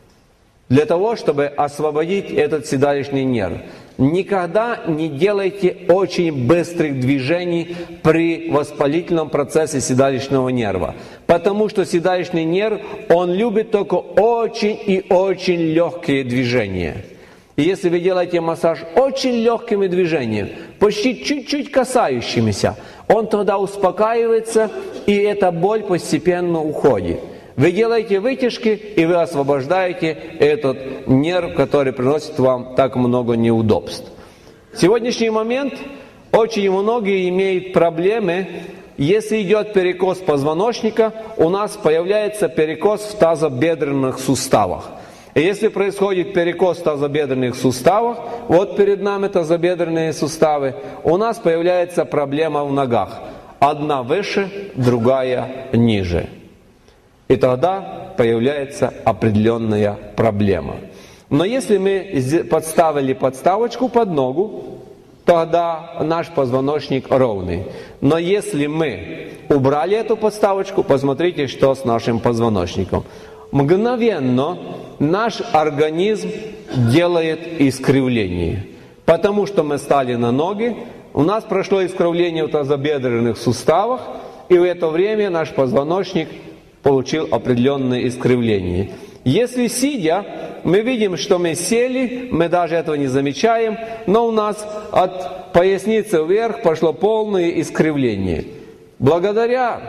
для того, чтобы освободить этот седалищный нерв. Никогда не делайте очень быстрых движений при воспалительном процессе седалищного нерва, потому что седалищный нерв, он любит только очень и очень легкие движения. И если вы делаете массаж очень легкими движениями, почти чуть-чуть касающимися, он тогда успокаивается, и эта боль постепенно уходит. Вы делаете вытяжки, и вы освобождаете этот нерв, который приносит вам так много неудобств. В сегодняшний момент очень многие имеют проблемы. Если идет перекос позвоночника, у нас появляется перекос в тазобедренных суставах. И если происходит перекос в тазобедренных суставах, вот перед нами тазобедренные суставы, у нас появляется проблема в ногах. Одна выше, другая ниже. И тогда появляется определенная проблема. Но если мы подставили подставочку под ногу, тогда наш позвоночник ровный. Но если мы убрали эту подставочку, посмотрите, что с нашим позвоночником. Мгновенно наш организм делает искривление. Потому что мы стали на ноги, у нас прошло искривление в тазобедренных суставах, и в это время наш позвоночник получил определенное искривление. Если сидя, мы видим, что мы сели, мы даже этого не замечаем, но у нас от поясницы вверх пошло полное искривление. Благодаря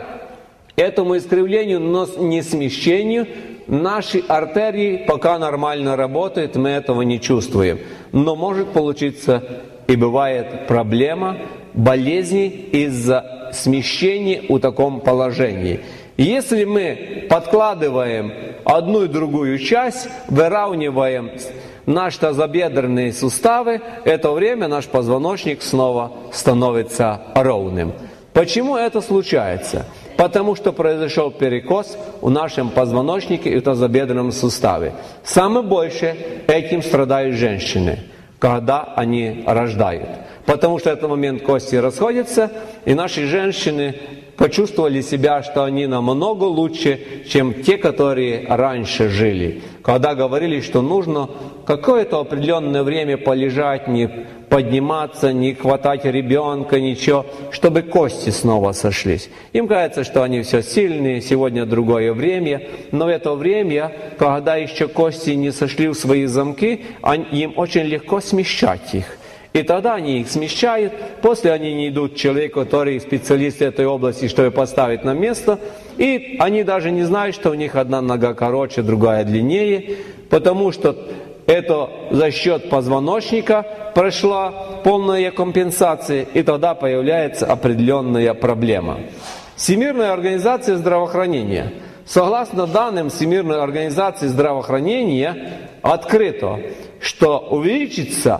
этому искривлению, но не смещению, наши артерии пока нормально работают, мы этого не чувствуем. Но может получиться и бывает проблема, болезни из-за смещения в таком положении. Если мы подкладываем одну и другую часть, выравниваем наши тазобедренные суставы, в это время наш позвоночник снова становится ровным. Почему это случается? Потому что произошел перекос в нашем позвоночнике и в тазобедренном суставе. Самое больше этим страдают женщины, когда они рождают. Потому что в этот момент кости расходятся, и наши женщины почувствовали себя, что они намного лучше, чем те, которые раньше жили. Когда говорили, что нужно какое-то определенное время полежать, не подниматься, не хватать ребенка, ничего, чтобы кости снова сошлись. Им кажется, что они все сильные, сегодня другое время, но в это время, когда еще кости не сошли в свои замки, им очень легко смещать их. И тогда они их смещают, после они не идут к человеку, который специалист этой области, чтобы поставить на место, и они даже не знают, что у них одна нога короче, другая длиннее, потому что это за счет позвоночника прошла полная компенсация, и тогда появляется определенная проблема. Всемирная организация здравоохранения. Согласно данным Всемирной организации здравоохранения, открыто, что увеличится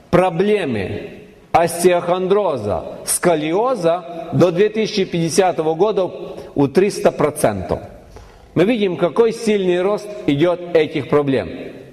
проблемы остеохондроза, сколиоза до две тысячи пятидесятого года у триста процентов. Мы видим, какой сильный рост идет этих проблем.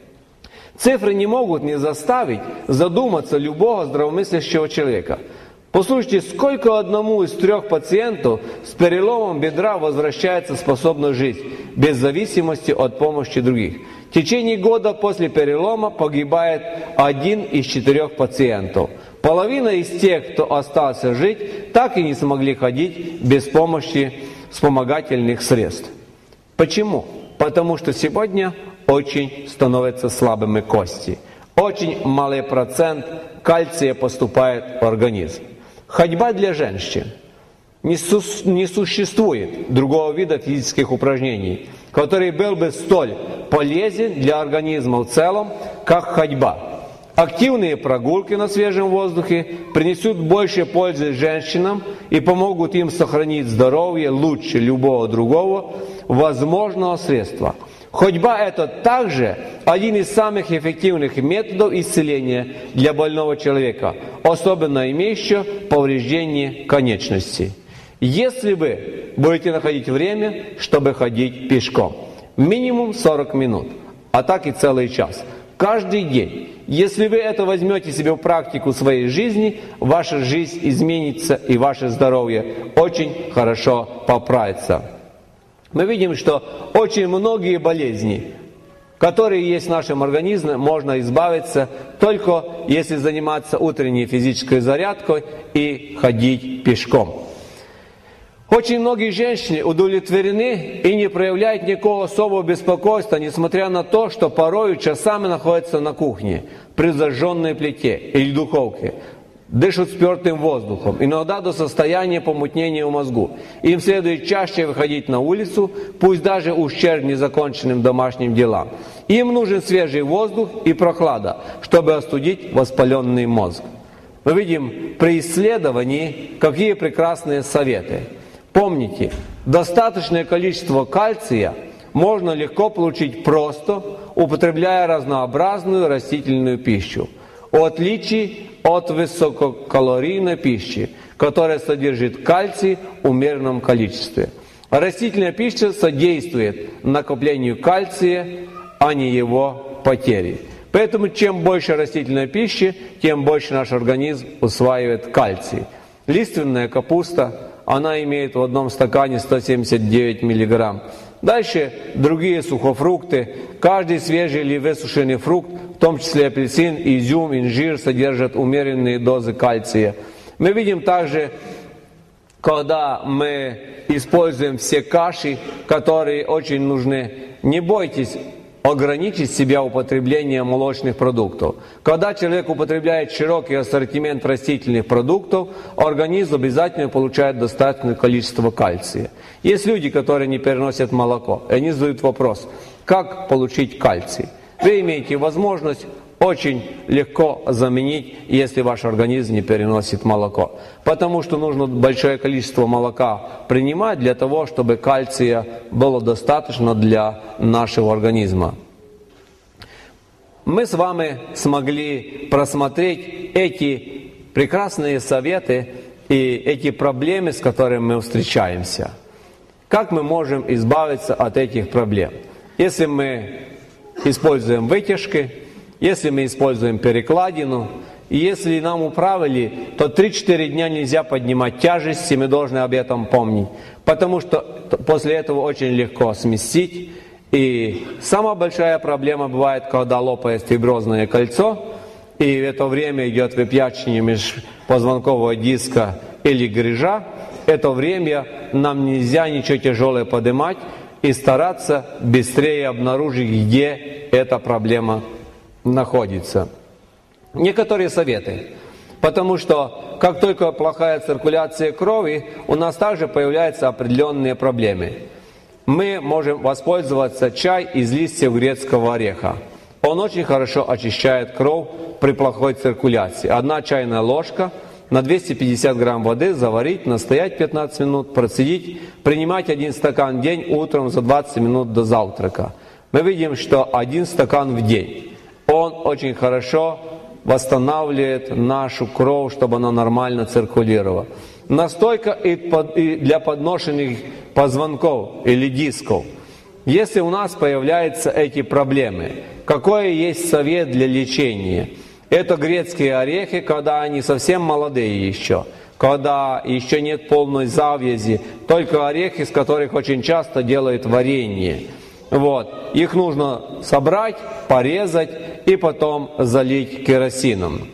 Цифры не могут не заставить задуматься любого здравомыслящего человека. Послушайте, сколько одному из трех пациентов с переломом бедра возвращается способность жить, без зависимости от помощи других. В течение года после перелома погибает один из четырех пациентов. Половина из тех, кто остался жить, так и не смогли ходить без помощи вспомогательных средств. Почему? Потому что сегодня очень становятся слабыми кости. Очень малый процент кальция поступает в организм. Ходьба для женщин. Не, су- не существует другого вида физических упражнений, который был бы столь полезен для организма в целом, как ходьба. Активные прогулки на свежем воздухе принесут больше пользы женщинам и помогут им сохранить здоровье лучше любого другого возможного средства. Ходьба – это также один из самых эффективных методов исцеления для больного человека, особенно имеющего повреждение конечностей. Если вы будете находить время, чтобы ходить пешком, минимум сорок минут, а так и целый час, каждый день. Если вы это возьмете себе в практику своей жизни, ваша жизнь изменится и ваше здоровье очень хорошо поправится. Мы видим, что очень многие болезни, которые есть в нашем организме, можно избавиться только если заниматься утренней физической зарядкой и ходить пешком. Очень многие женщины удовлетворены и не проявляют никакого особого беспокойства, несмотря на то, что порою часами находятся на кухне, при зажженной плите или духовке, дышат спертым воздухом, иногда до состояния помутнения в мозгу. Им следует чаще выходить на улицу, пусть даже ущерб незаконченным домашним делам. Им нужен свежий воздух и прохлада, чтобы остудить воспаленный мозг. Мы видим при исследовании, какие прекрасные советы. Помните, достаточное количество кальция можно легко получить просто, употребляя разнообразную растительную пищу, в отличие от высококалорийной пищи, которая содержит кальций в умеренном количестве. Растительная пища содействует накоплению кальция, а не его потере. Поэтому чем больше растительной пищи, тем больше наш организм усваивает кальций. Лиственная капуста, она имеет в одном стакане сто семьдесят девять миллиграмм. Дальше другие сухофрукты. Каждый свежий или высушенный фрукт, в том числе апельсин, изюм, инжир, содержат умеренные дозы кальция. Мы видим также, когда мы используем все каши, которые очень нужны, не бойтесь ограничить себя употреблением молочных продуктов. Когда человек употребляет широкий ассортимент растительных продуктов, организм обязательно получает достаточное количество кальция. Есть люди, которые не переносят молоко, и они задают вопрос, как получить кальций. Вы имеете возможность очень легко заменить, если ваш организм не переносит молоко. Потому что нужно большое количество молока принимать для того, чтобы кальция было достаточно для нашего организма. Мы с вами смогли просмотреть эти прекрасные советы и эти проблемы, с которыми мы встречаемся. Как мы можем избавиться от этих проблем? Если мы используем вытяжки, если мы используем перекладину, и если нам управили, то три-четыре дня нельзя поднимать тяжести, мы должны об этом помнить. Потому что после этого очень легко сместить. И самая большая проблема бывает, когда лопается фиброзное кольцо, и в это время идет выпячивание межпозвонкового диска или грыжа. В это время нам нельзя ничего тяжелое поднимать и стараться быстрее обнаружить, где эта проблема находится. Некоторые советы. Потому что как только плохая циркуляция крови, у нас также появляются определенные проблемы. Мы можем воспользоваться чай из листьев грецкого ореха. Он очень хорошо очищает кровь при плохой циркуляции. Одна чайная ложка на двести пятьдесят грамм воды заварить, настоять пятнадцать минут, процедить, принимать один стакан в день утром за двадцать минут до завтрака. Мы видим, что один стакан в день, он очень хорошо восстанавливает нашу кровь, чтобы она нормально циркулировала. Настойка и для подношенных позвонков или дисков. Если у нас появляются эти проблемы, какой есть совет для лечения? Это грецкие орехи, когда они совсем молодые еще, когда еще нет полной завязи, только орехи, из которых очень часто делают варенье. Вот. Их нужно собрать, порезать и потом залить керосином.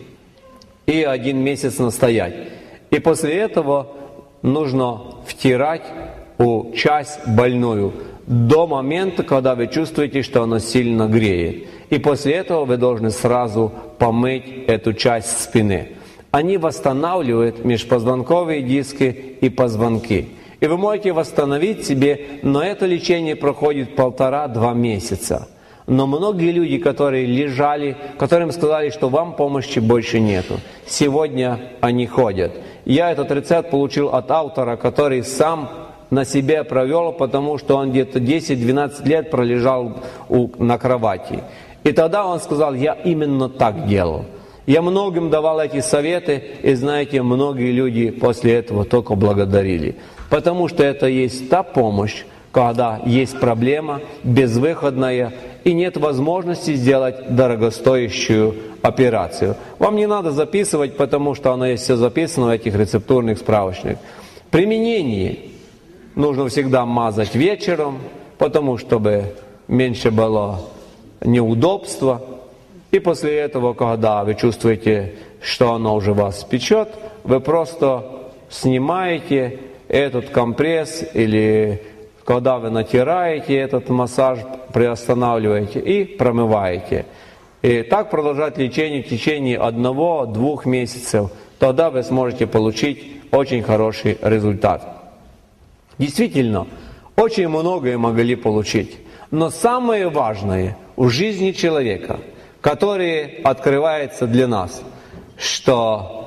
И один месяц настоять. И после этого нужно втирать в часть больную до момента, когда вы чувствуете, что она сильно греет. И после этого вы должны сразу помыть эту часть спины. Они восстанавливают межпозвонковые диски и позвонки. И вы можете восстановить себе, но это лечение проходит полтора-два месяца. Но многие люди, которые лежали, которым сказали, что вам помощи больше нету, сегодня они ходят. Я этот рецепт получил от автора, который сам на себе провел, потому что он где-то десять-двенадцать лет пролежал у, на кровати. И тогда он сказал, я именно так делал. Я многим давал эти советы, и знаете, многие люди после этого только благодарили. Потому что это есть та помощь, когда есть проблема, безвыходная, и нет возможности сделать дорогостоящую операцию. Вам не надо записывать, потому что оно есть все записано в этих рецептурных справочниках. Применение нужно всегда мазать вечером, потому чтобы меньше было неудобства. И после этого, когда вы чувствуете, что оно уже вас печет, вы просто снимаете этот компресс, или когда вы натираете этот массаж, приостанавливаете и промываете. И так продолжать лечение в течение одного-двух месяцев. Тогда вы сможете получить очень хороший результат. Действительно, очень многое могли получить. Но самое важное в жизни человека, которое открывается для нас, что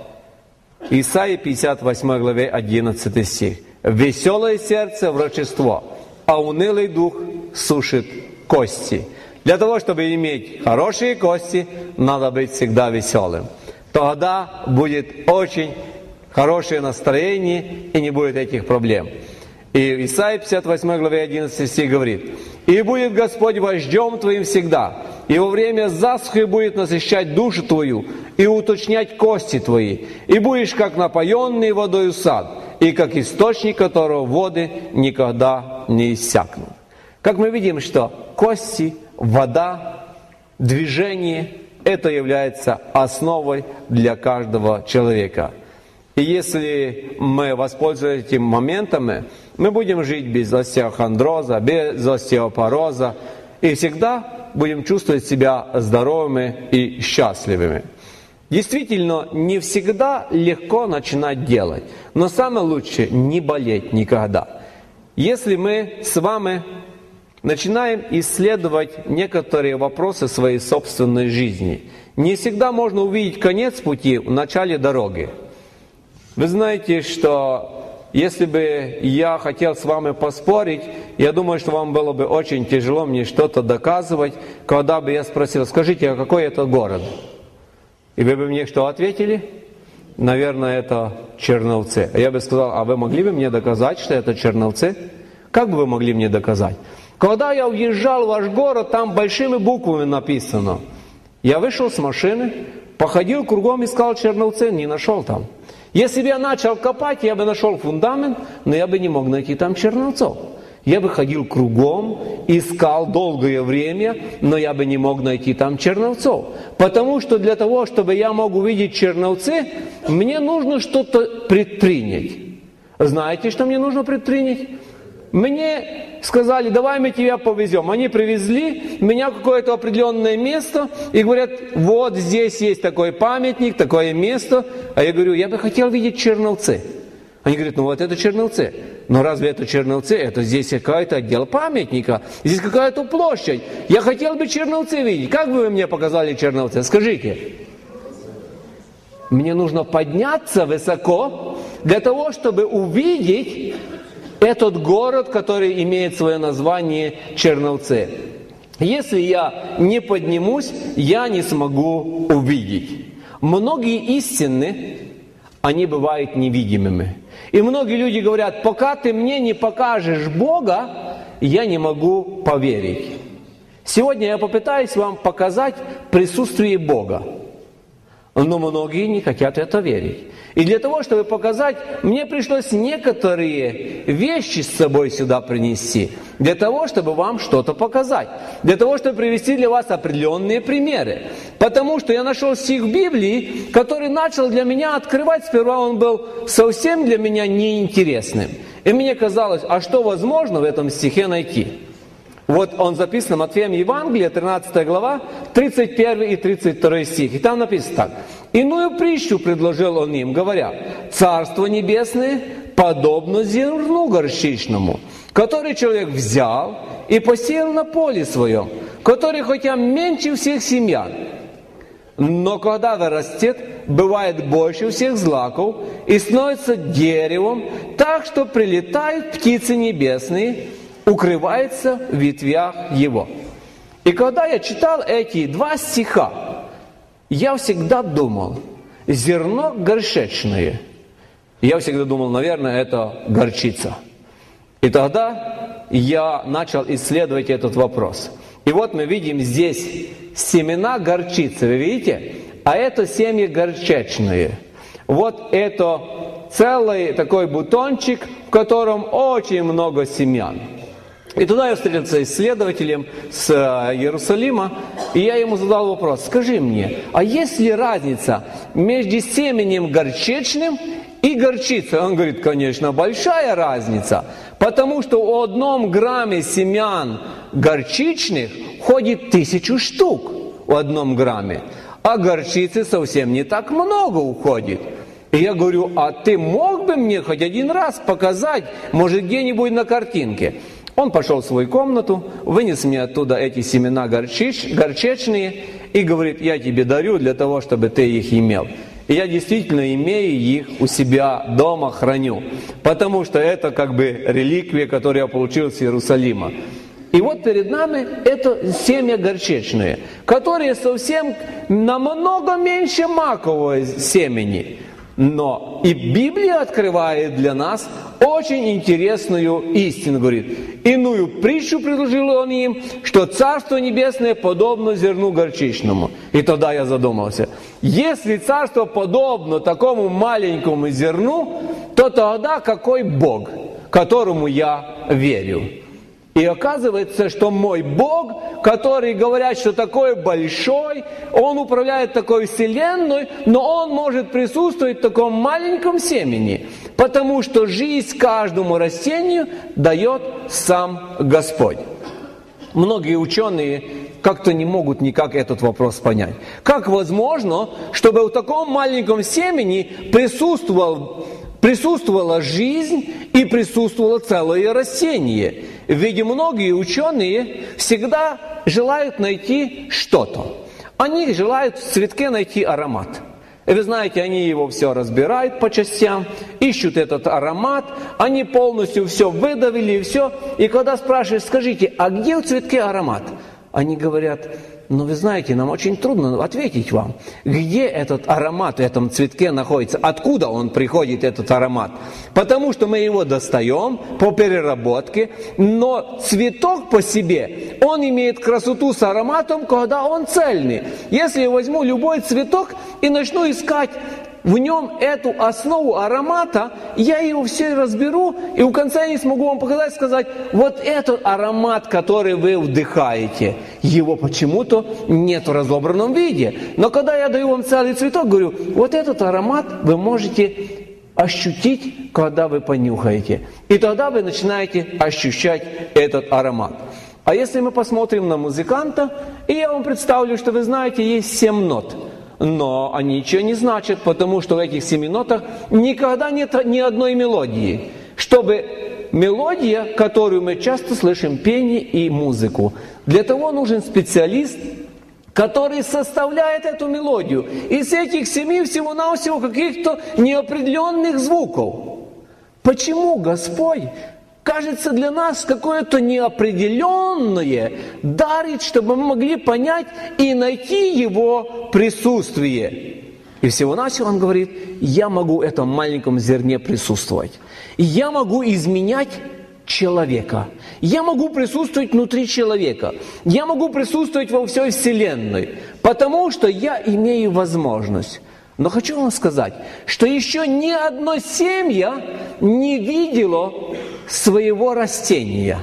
Исайя пятьдесят восьмой главе одиннадцатый стих. «Веселое сердце – врачество, а унылый дух сушит кости». Для того, чтобы иметь хорошие кости, надо быть всегда веселым. Тогда будет очень хорошее настроение и не будет этих проблем. И Исайя пятьдесят восьмой главе одиннадцатый стих говорит: «И будет Господь вождем твоим всегда, и во время засухи будет насыщать душу твою, и уточнять кости твои, и будешь как напоенный водою сад, и как источник, которого воды никогда не иссякнут». Как мы видим, что кости, вода, движение – это является основой для каждого человека. И если мы воспользуемся этими моментами, мы будем жить без остеохондроза, без остеопороза, и всегда будем чувствовать себя здоровыми и счастливыми. Действительно, не всегда легко начинать делать, но самое лучшее – не болеть никогда. Если мы с вами начинаем исследовать некоторые вопросы своей собственной жизни, не всегда можно увидеть конец пути в начале дороги. Вы знаете, что если бы я хотел с вами поспорить, я думаю, что вам было бы очень тяжело мне что-то доказывать, когда бы я спросил: скажите, а какой это город? И вы бы мне что ответили? Наверное, это Черновцы. А я бы сказал: а вы могли бы мне доказать, что это Черновцы? Как бы вы могли мне доказать? Когда я уезжал в ваш город, там большими буквами написано. Я вышел с машины, походил кругом, искал Черновцы, не нашел там. Если бы я начал копать, я бы нашел фундамент, но я бы не мог найти там Черновцов. Я бы ходил кругом, искал долгое время, но я бы не мог найти там Черновцов. Потому что для того, чтобы я мог увидеть Черновцы, мне нужно что-то предпринять. Знаете, что мне нужно предпринять? Мне сказали: давай мы тебя повезем. Они привезли меня в какое-то определенное место и говорят: вот здесь есть такой памятник, такое место. А я говорю: я бы хотел видеть Черновцы. Они говорят: ну вот это Черновцы. Но разве это Черновцы? Это здесь какой-то отдел памятника, здесь какая-то площадь. Я хотел бы Черновцы видеть. Как бы вы мне показали Черновцы? Скажите. Мне нужно подняться высоко для того, чтобы увидеть этот город, который имеет свое название Черновцы. Если я не поднимусь, я не смогу увидеть. Многие истины, они бывают невидимыми. И многие люди говорят: пока ты мне не покажешь Бога, я не могу поверить. Сегодня я попытаюсь вам показать присутствие Бога. Но многие не хотят это верить. И для того, чтобы показать, мне пришлось некоторые вещи с собой сюда принести, для того, чтобы вам что-то показать, для того, чтобы привести для вас определенные примеры. Потому что я нашел стих в Библии, который начал для меня открывать. Сперва он был совсем для меня неинтересным. И мне казалось: а что возможно в этом стихе найти? Вот он записан в Матфеем Евангелие, тринадцатая глава, тридцать первый и тридцать второй стих. И там написано так: «Иную притчу предложил он им, говоря: Царство Небесное подобно зерну горчичному, который человек взял и посеял на поле своем. который хотя меньше всех семян, но когда вырастет, бывает больше всех злаков и становится деревом, так что прилетают птицы небесные, укрывается в ветвях его». И когда я читал эти два стиха, я всегда думал, зерно горшечное. Я всегда думал, наверное, это горчица. И тогда я начал исследовать этот вопрос. И вот мы видим здесь семена горчицы, вы видите? А это семя горчечные. Вот это целый такой бутончик, в котором очень много семян. И туда я встретился с исследователем с Иерусалима, и я ему задал вопрос: скажи мне, а есть ли разница между семенем горчичным и горчицей? Он говорит: конечно, большая разница, потому что в одном грамме семян горчичных ходит тысячу штук в одном грамме, а горчицы совсем не так много уходит. И я говорю: а ты мог бы мне хоть один раз показать, может, где-нибудь на картинке? Он пошел в свою комнату, вынес мне оттуда эти семена горчич, горчичные и говорит: я тебе дарю для того, чтобы ты их имел. И я действительно имею их у себя дома, храню, потому что это как бы реликвия, которую я получил с Иерусалима. И вот перед нами это семя горчичное, которое совсем намного меньше макового семени. Но и Библия открывает для нас очень интересную истину, говорит: иную притчу предложил он им, что Царство Небесное подобно зерну горчичному. И тогда я задумался: если Царство подобно такому маленькому зерну, то тогда какой Бог, которому я верю? И оказывается, что мой Бог, который говорят, что такой большой, Он управляет такой вселенной, но Он может присутствовать в таком маленьком семени, потому что жизнь каждому растению дает сам Господь. Многие ученые как-то не могут никак этот вопрос понять. Как возможно, чтобы в таком маленьком семени присутствовал Присутствовала жизнь и присутствовало целое растение. Ведь многие ученые всегда желают найти что-то. Они желают в цветке найти аромат. И вы знаете, они его все разбирают по частям, ищут этот аромат, они полностью все выдавили и все. И когда спрашиваешь: скажите, а где в цветке аромат? Они говорят: ну вы знаете, нам очень трудно ответить вам, где этот аромат в этом цветке находится, откуда он приходит, этот аромат. Потому что мы его достаем по переработке, но цветок по себе, он имеет красоту с ароматом, когда он цельный. Если я возьму любой цветок и начну искать в нем эту основу аромата, я его все разберу, и в конце я не смогу вам показать, сказать: вот этот аромат, который вы вдыхаете, его почему-то нет в разобранном виде. Но когда я даю вам целый цветок, говорю: вот этот аромат вы можете ощутить, когда вы понюхаете. И тогда вы начинаете ощущать этот аромат. А если мы посмотрим на музыканта, и я вам представлю, что вы знаете, есть семь нот. Но они ничего не значат, потому что в этих семи нотах никогда нет ни одной мелодии. Чтобы мелодия, которую мы часто слышим, пение и музыку, для того нужен специалист, который составляет эту мелодию из этих семи всего-навсего каких-то неопределенных звуков. Почему Господь, кажется, для нас какое-то неопределенное дарит, чтобы мы могли понять и найти Его присутствие? И всего-навсего Он говорит: я могу в этом маленьком зерне присутствовать. Я могу изменять человека. Я могу присутствовать внутри человека. Я могу присутствовать во всей вселенной, потому что я имею возможность. Но хочу вам сказать, что еще ни одно семя не видело своего растения.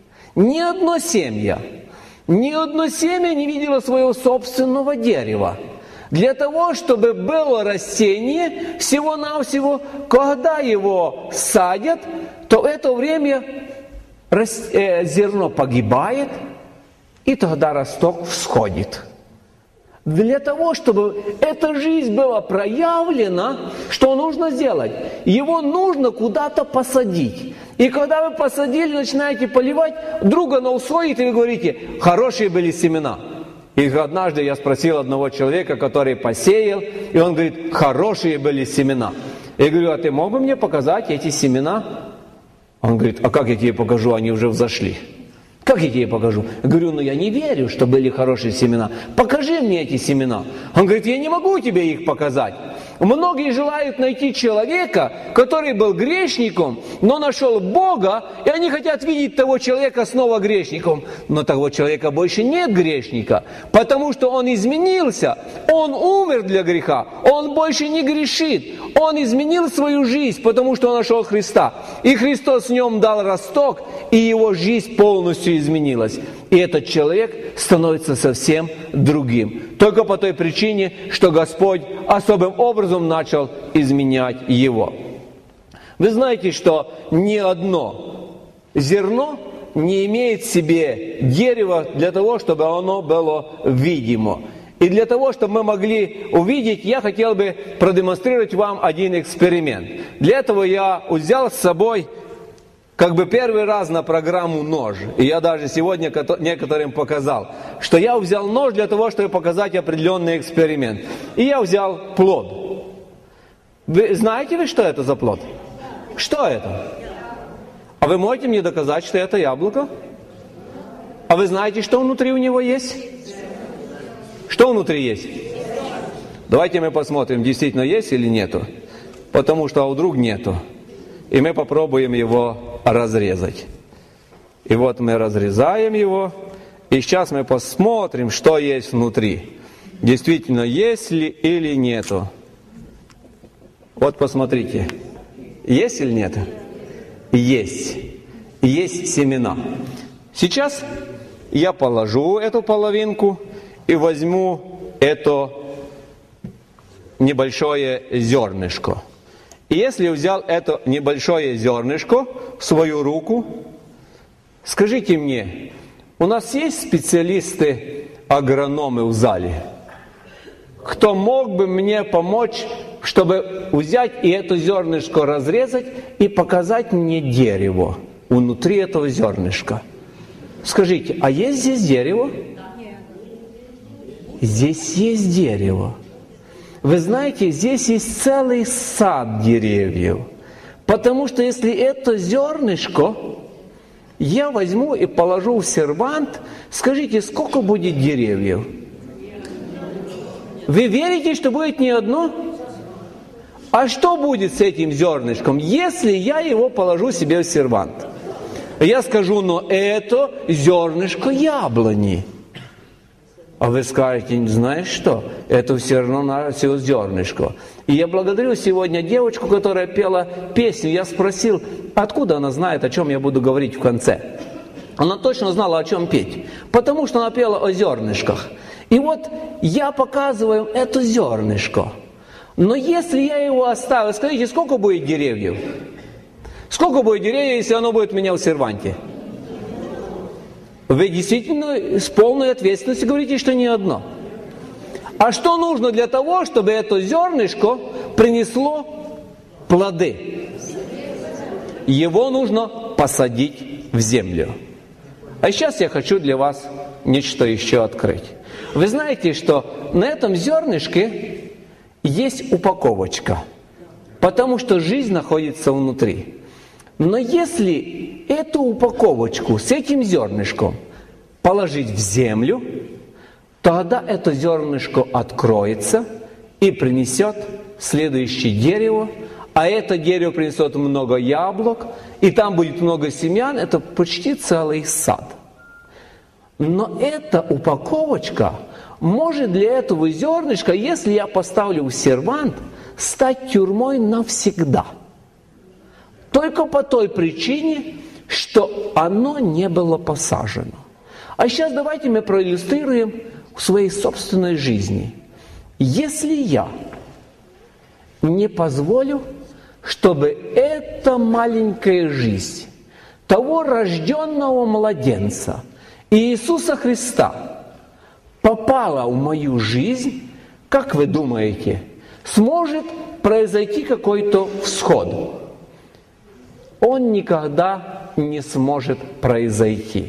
Ни одно семя. Ни одно семя не видело своего собственного дерева. Для того, чтобы было растение, всего-навсего, когда его садят, то в это время зерно погибает, и тогда росток всходит. Для того, чтобы эта жизнь была проявлена, что нужно сделать? Его нужно куда-то посадить. И когда вы посадили, начинаете поливать, вдруг оно усвоит, и вы говорите, хорошие были семена. И однажды я спросил одного человека, который посеял, и он говорит, хорошие были семена. Я говорю, а ты мог бы мне показать эти семена? Он говорит, а как я тебе покажу, они уже взошли. Как я тебе покажу? Я говорю, ну я не верю, что были хорошие семена. Покажи мне эти семена. Он говорит, я не могу тебе их показать. Многие желают найти человека, который был грешником, но нашел Бога, и они хотят видеть того человека снова грешником. Но того человека больше нет грешника, потому что он изменился, он умер для греха, он больше не грешит, он изменил свою жизнь, потому что он нашел Христа. И Христос в нем дал росток, и его жизнь полностью изменилась. И этот человек становится совсем другим. Только по той причине, что Господь особым образом начал изменять его. Вы знаете, что ни одно зерно не имеет в себе дерева для того, чтобы оно было видимо. И для того, чтобы мы могли увидеть, я хотел бы продемонстрировать вам один эксперимент. Для этого я взял с собой как бы первый раз на программу нож. И я даже сегодня некоторым показал, что я взял нож для того, чтобы показать определенный эксперимент. И я взял плод. Вы знаете вы, что это за плод? Что это? А вы можете мне доказать, что это яблоко? А вы знаете, что внутри у него есть? Что внутри есть? Давайте мы посмотрим, действительно есть или нету. Потому что а вдруг нету. И мы попробуем его разрезать. И вот мы разрезаем его. И сейчас мы посмотрим, что есть внутри. Действительно, есть ли или нету. Вот посмотрите. Есть или нет? Есть. Есть семена. Сейчас я положу эту половинку и возьму это небольшое зернышко. И если взял это небольшое зернышко в свою руку, скажите мне, у нас есть специалисты-агрономы в зале? Кто мог бы мне помочь, чтобы взять и это зернышко разрезать и показать мне дерево внутри этого зернышка? Скажите, а есть здесь дерево? Здесь есть дерево. Вы знаете, здесь есть целый сад деревьев. Потому что если это зернышко я возьму и положу в сервант, скажите, сколько будет деревьев? Вы верите, что будет не одно? А что будет с этим зернышком, если я его положу себе в сервант? Я скажу, но это зернышко яблони. А вы скажете, знаешь что, это все равно все зернышко. И я благодарю сегодня девочку, которая пела песню. Я спросил, откуда она знает, о чем я буду говорить в конце. Она точно знала, о чем петь, потому что она пела о зернышках. И вот я показываю это зернышко. Но если я его оставлю, скажите, сколько будет деревьев? Сколько будет деревьев, если оно будет у меня в серванте? Вы действительно с полной ответственностью говорите, что не одно. А что нужно для того, чтобы это зернышко принесло плоды? Его нужно посадить в землю. А сейчас я хочу для вас нечто еще открыть. Вы знаете, что на этом зернышке есть упаковочка, потому что жизнь находится внутри. Но если эту упаковочку с этим зернышком положить в землю, тогда это зернышко откроется и принесет следующее дерево, а это дерево принесет много яблок, и там будет много семян, это почти целый сад. Но эта упаковочка может для этого зернышка, если я поставлю в сервант, стать тюрьмой навсегда. Только по той причине, что оно не было посажено. А сейчас давайте мы проиллюстрируем в своей собственной жизни. Если я не позволю, чтобы эта маленькая жизнь того рожденного младенца Иисуса Христа попало в мою жизнь, как вы думаете, сможет произойти какой-то всход? Он никогда не сможет произойти.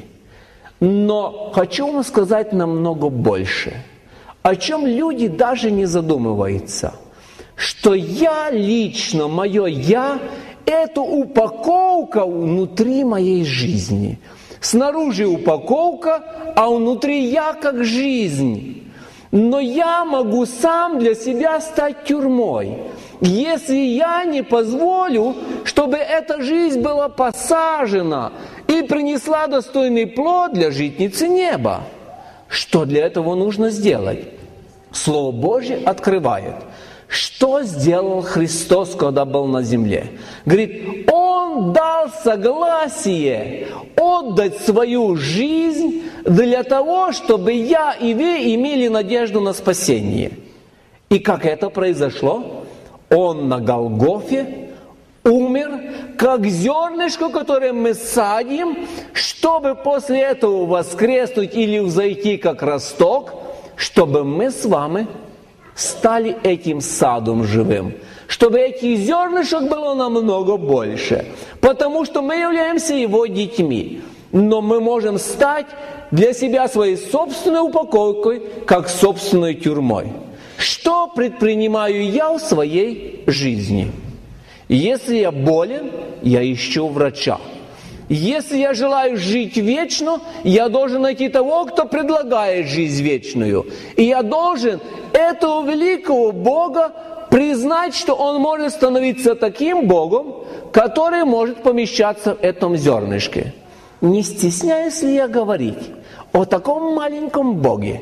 Но хочу вам сказать намного больше, о чем люди даже не задумываются. Что я лично, мое «я» – это упаковка внутри моей жизни. Снаружи упаковка, а внутри я как жизнь. Но я могу сам для себя стать тюрьмой, если я не позволю, чтобы эта жизнь была посажена и принесла достойный плод для житницы неба. Что для этого нужно сделать? Слово Божье открывает. Что сделал Христос, когда был на земле? Говорит, Он дал согласие отдать свою жизнь для того, чтобы я и вы имели надежду на спасение. И как это произошло? Он на Голгофе умер, как зернышко, которое мы садим, чтобы после этого воскреснуть или взойти как росток, чтобы мы с вами стали этим садом живым, чтобы этих зернышек было намного больше, потому что мы являемся Его детьми. Но мы можем стать для себя своей собственной упаковкой, как собственной тюрьмой. Что предпринимаю я в своей жизни? Если я болен, я ищу врача. Если я желаю жить вечно, я должен найти того, кто предлагает жизнь вечную. И я должен этого великого Бога признать, что Он может становиться таким Богом, который может помещаться в этом зернышке. Не стесняюсь ли я говорить о таком маленьком Боге,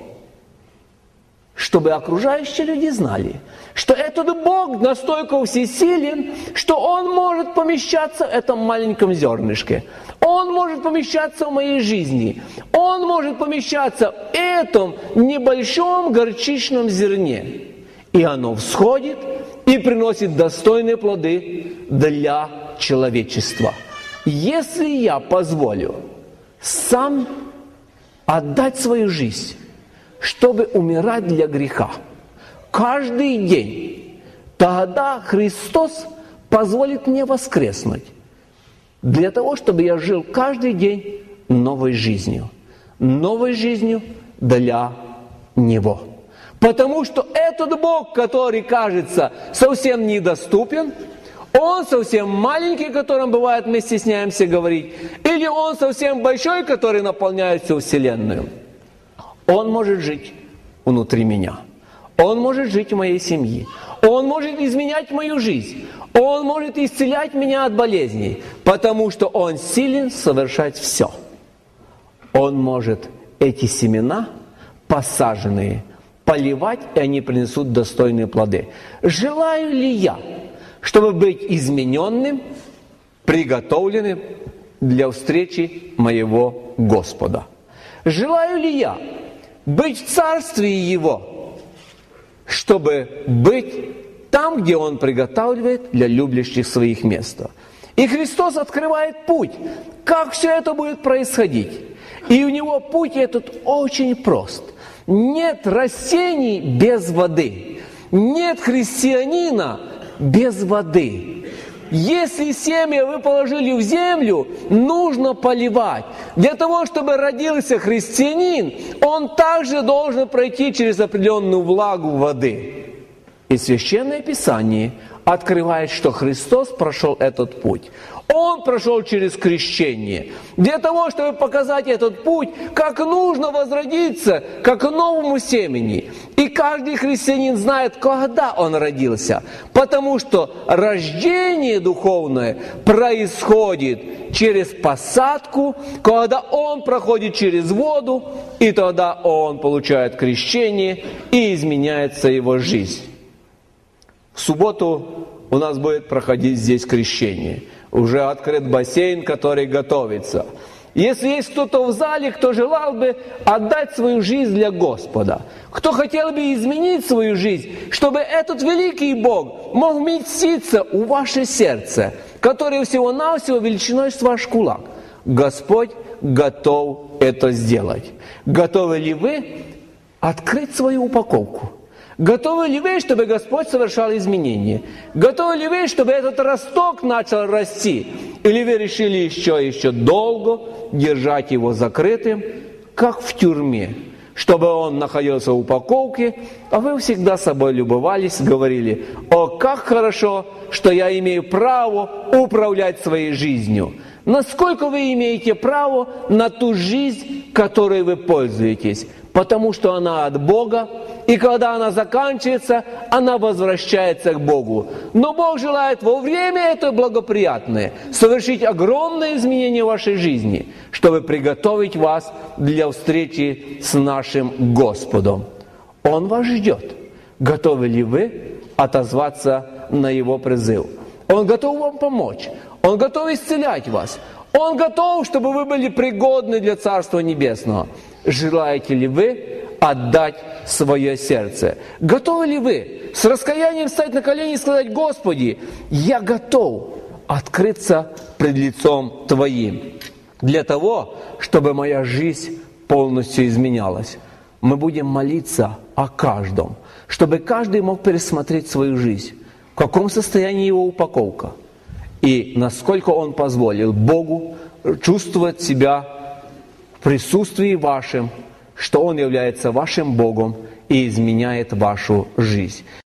чтобы окружающие люди знали, что этот Бог настолько всесилен, что Он может помещаться в этом маленьком зернышке. Он может помещаться в моей жизни. Он может помещаться в этом небольшом горчичном зерне. И оно всходит и приносит достойные плоды для человечества. Если я позволю сам отдать свою жизнь, чтобы умирать для греха каждый день, тогда Христос позволит мне воскреснуть для того, чтобы я жил каждый день новой жизнью. Новой жизнью для Него. Потому что этот Бог, который кажется совсем недоступен, Он совсем маленький, о котором бывает мы стесняемся говорить, или Он совсем большой, который наполняет всю Вселенную. Он может жить внутри меня. Он может жить в моей семье. Он может изменять мою жизнь. Он может исцелять меня от болезней, потому что Он силен совершать все. Он может эти семена, посаженные, поливать, и они принесут достойные плоды. Желаю ли я, чтобы быть измененным, приготовленным для встречи моего Господа? Желаю ли я быть в Царстве Его, чтобы быть там, где Он приготавливает для любящих своих место? И Христос открывает путь, как все это будет происходить. И у Него путь этот очень прост. Нет растений без воды. Нет христианина без воды. Если семя вы положили в землю, нужно поливать. Для того, чтобы родился христианин, он также должен пройти через определенную влагу воды. И Священное Писание открывает, что Христос прошел этот путь. Он прошел через крещение. Для того, чтобы показать этот путь, как нужно возродиться, как новому семени. И каждый христианин знает, когда он родился. Потому что рождение духовное происходит через посадку, когда он проходит через воду, и тогда он получает крещение, и изменяется его жизнь. В субботу у нас будет проходить здесь крещение. Уже открыт бассейн, который готовится. Если есть кто-то в зале, кто желал бы отдать свою жизнь для Господа, кто хотел бы изменить свою жизнь, чтобы этот великий Бог мог вместиться в ваше сердце, которое всего-навсего величиной с ваш кулак, Господь готов это сделать. Готовы ли вы открыть свою упаковку. Готовы ли вы, чтобы Господь совершал изменения? Готовы ли вы, чтобы этот росток начал расти? Или вы решили еще еще долго держать его закрытым, как в тюрьме, чтобы он находился в упаковке, а вы всегда собой любовались, говорили: «О, как хорошо, что я имею право управлять своей жизнью». Насколько вы имеете право на ту жизнь, которой вы пользуетесь? Потому что она от Бога, и когда она заканчивается, она возвращается к Богу. Но Бог желает во время это благоприятное совершить огромные изменения в вашей жизни, чтобы приготовить вас для встречи с нашим Господом. Он вас ждет. Готовы ли вы отозваться на Его призыв? Он готов вам помочь. Он готов исцелять вас. Он готов, чтобы вы были пригодны для Царства Небесного. Желаете ли вы отдать свое сердце? Готовы ли вы с раскаянием встать на колени и сказать: «Господи, я готов открыться пред лицом Твоим для того, чтобы моя жизнь полностью изменялась». Мы будем молиться о каждом, чтобы каждый мог пересмотреть свою жизнь, в каком состоянии его упаковка, и насколько он позволил Богу чувствовать себя в присутствии вашем, что Он является вашим Богом и изменяет вашу жизнь.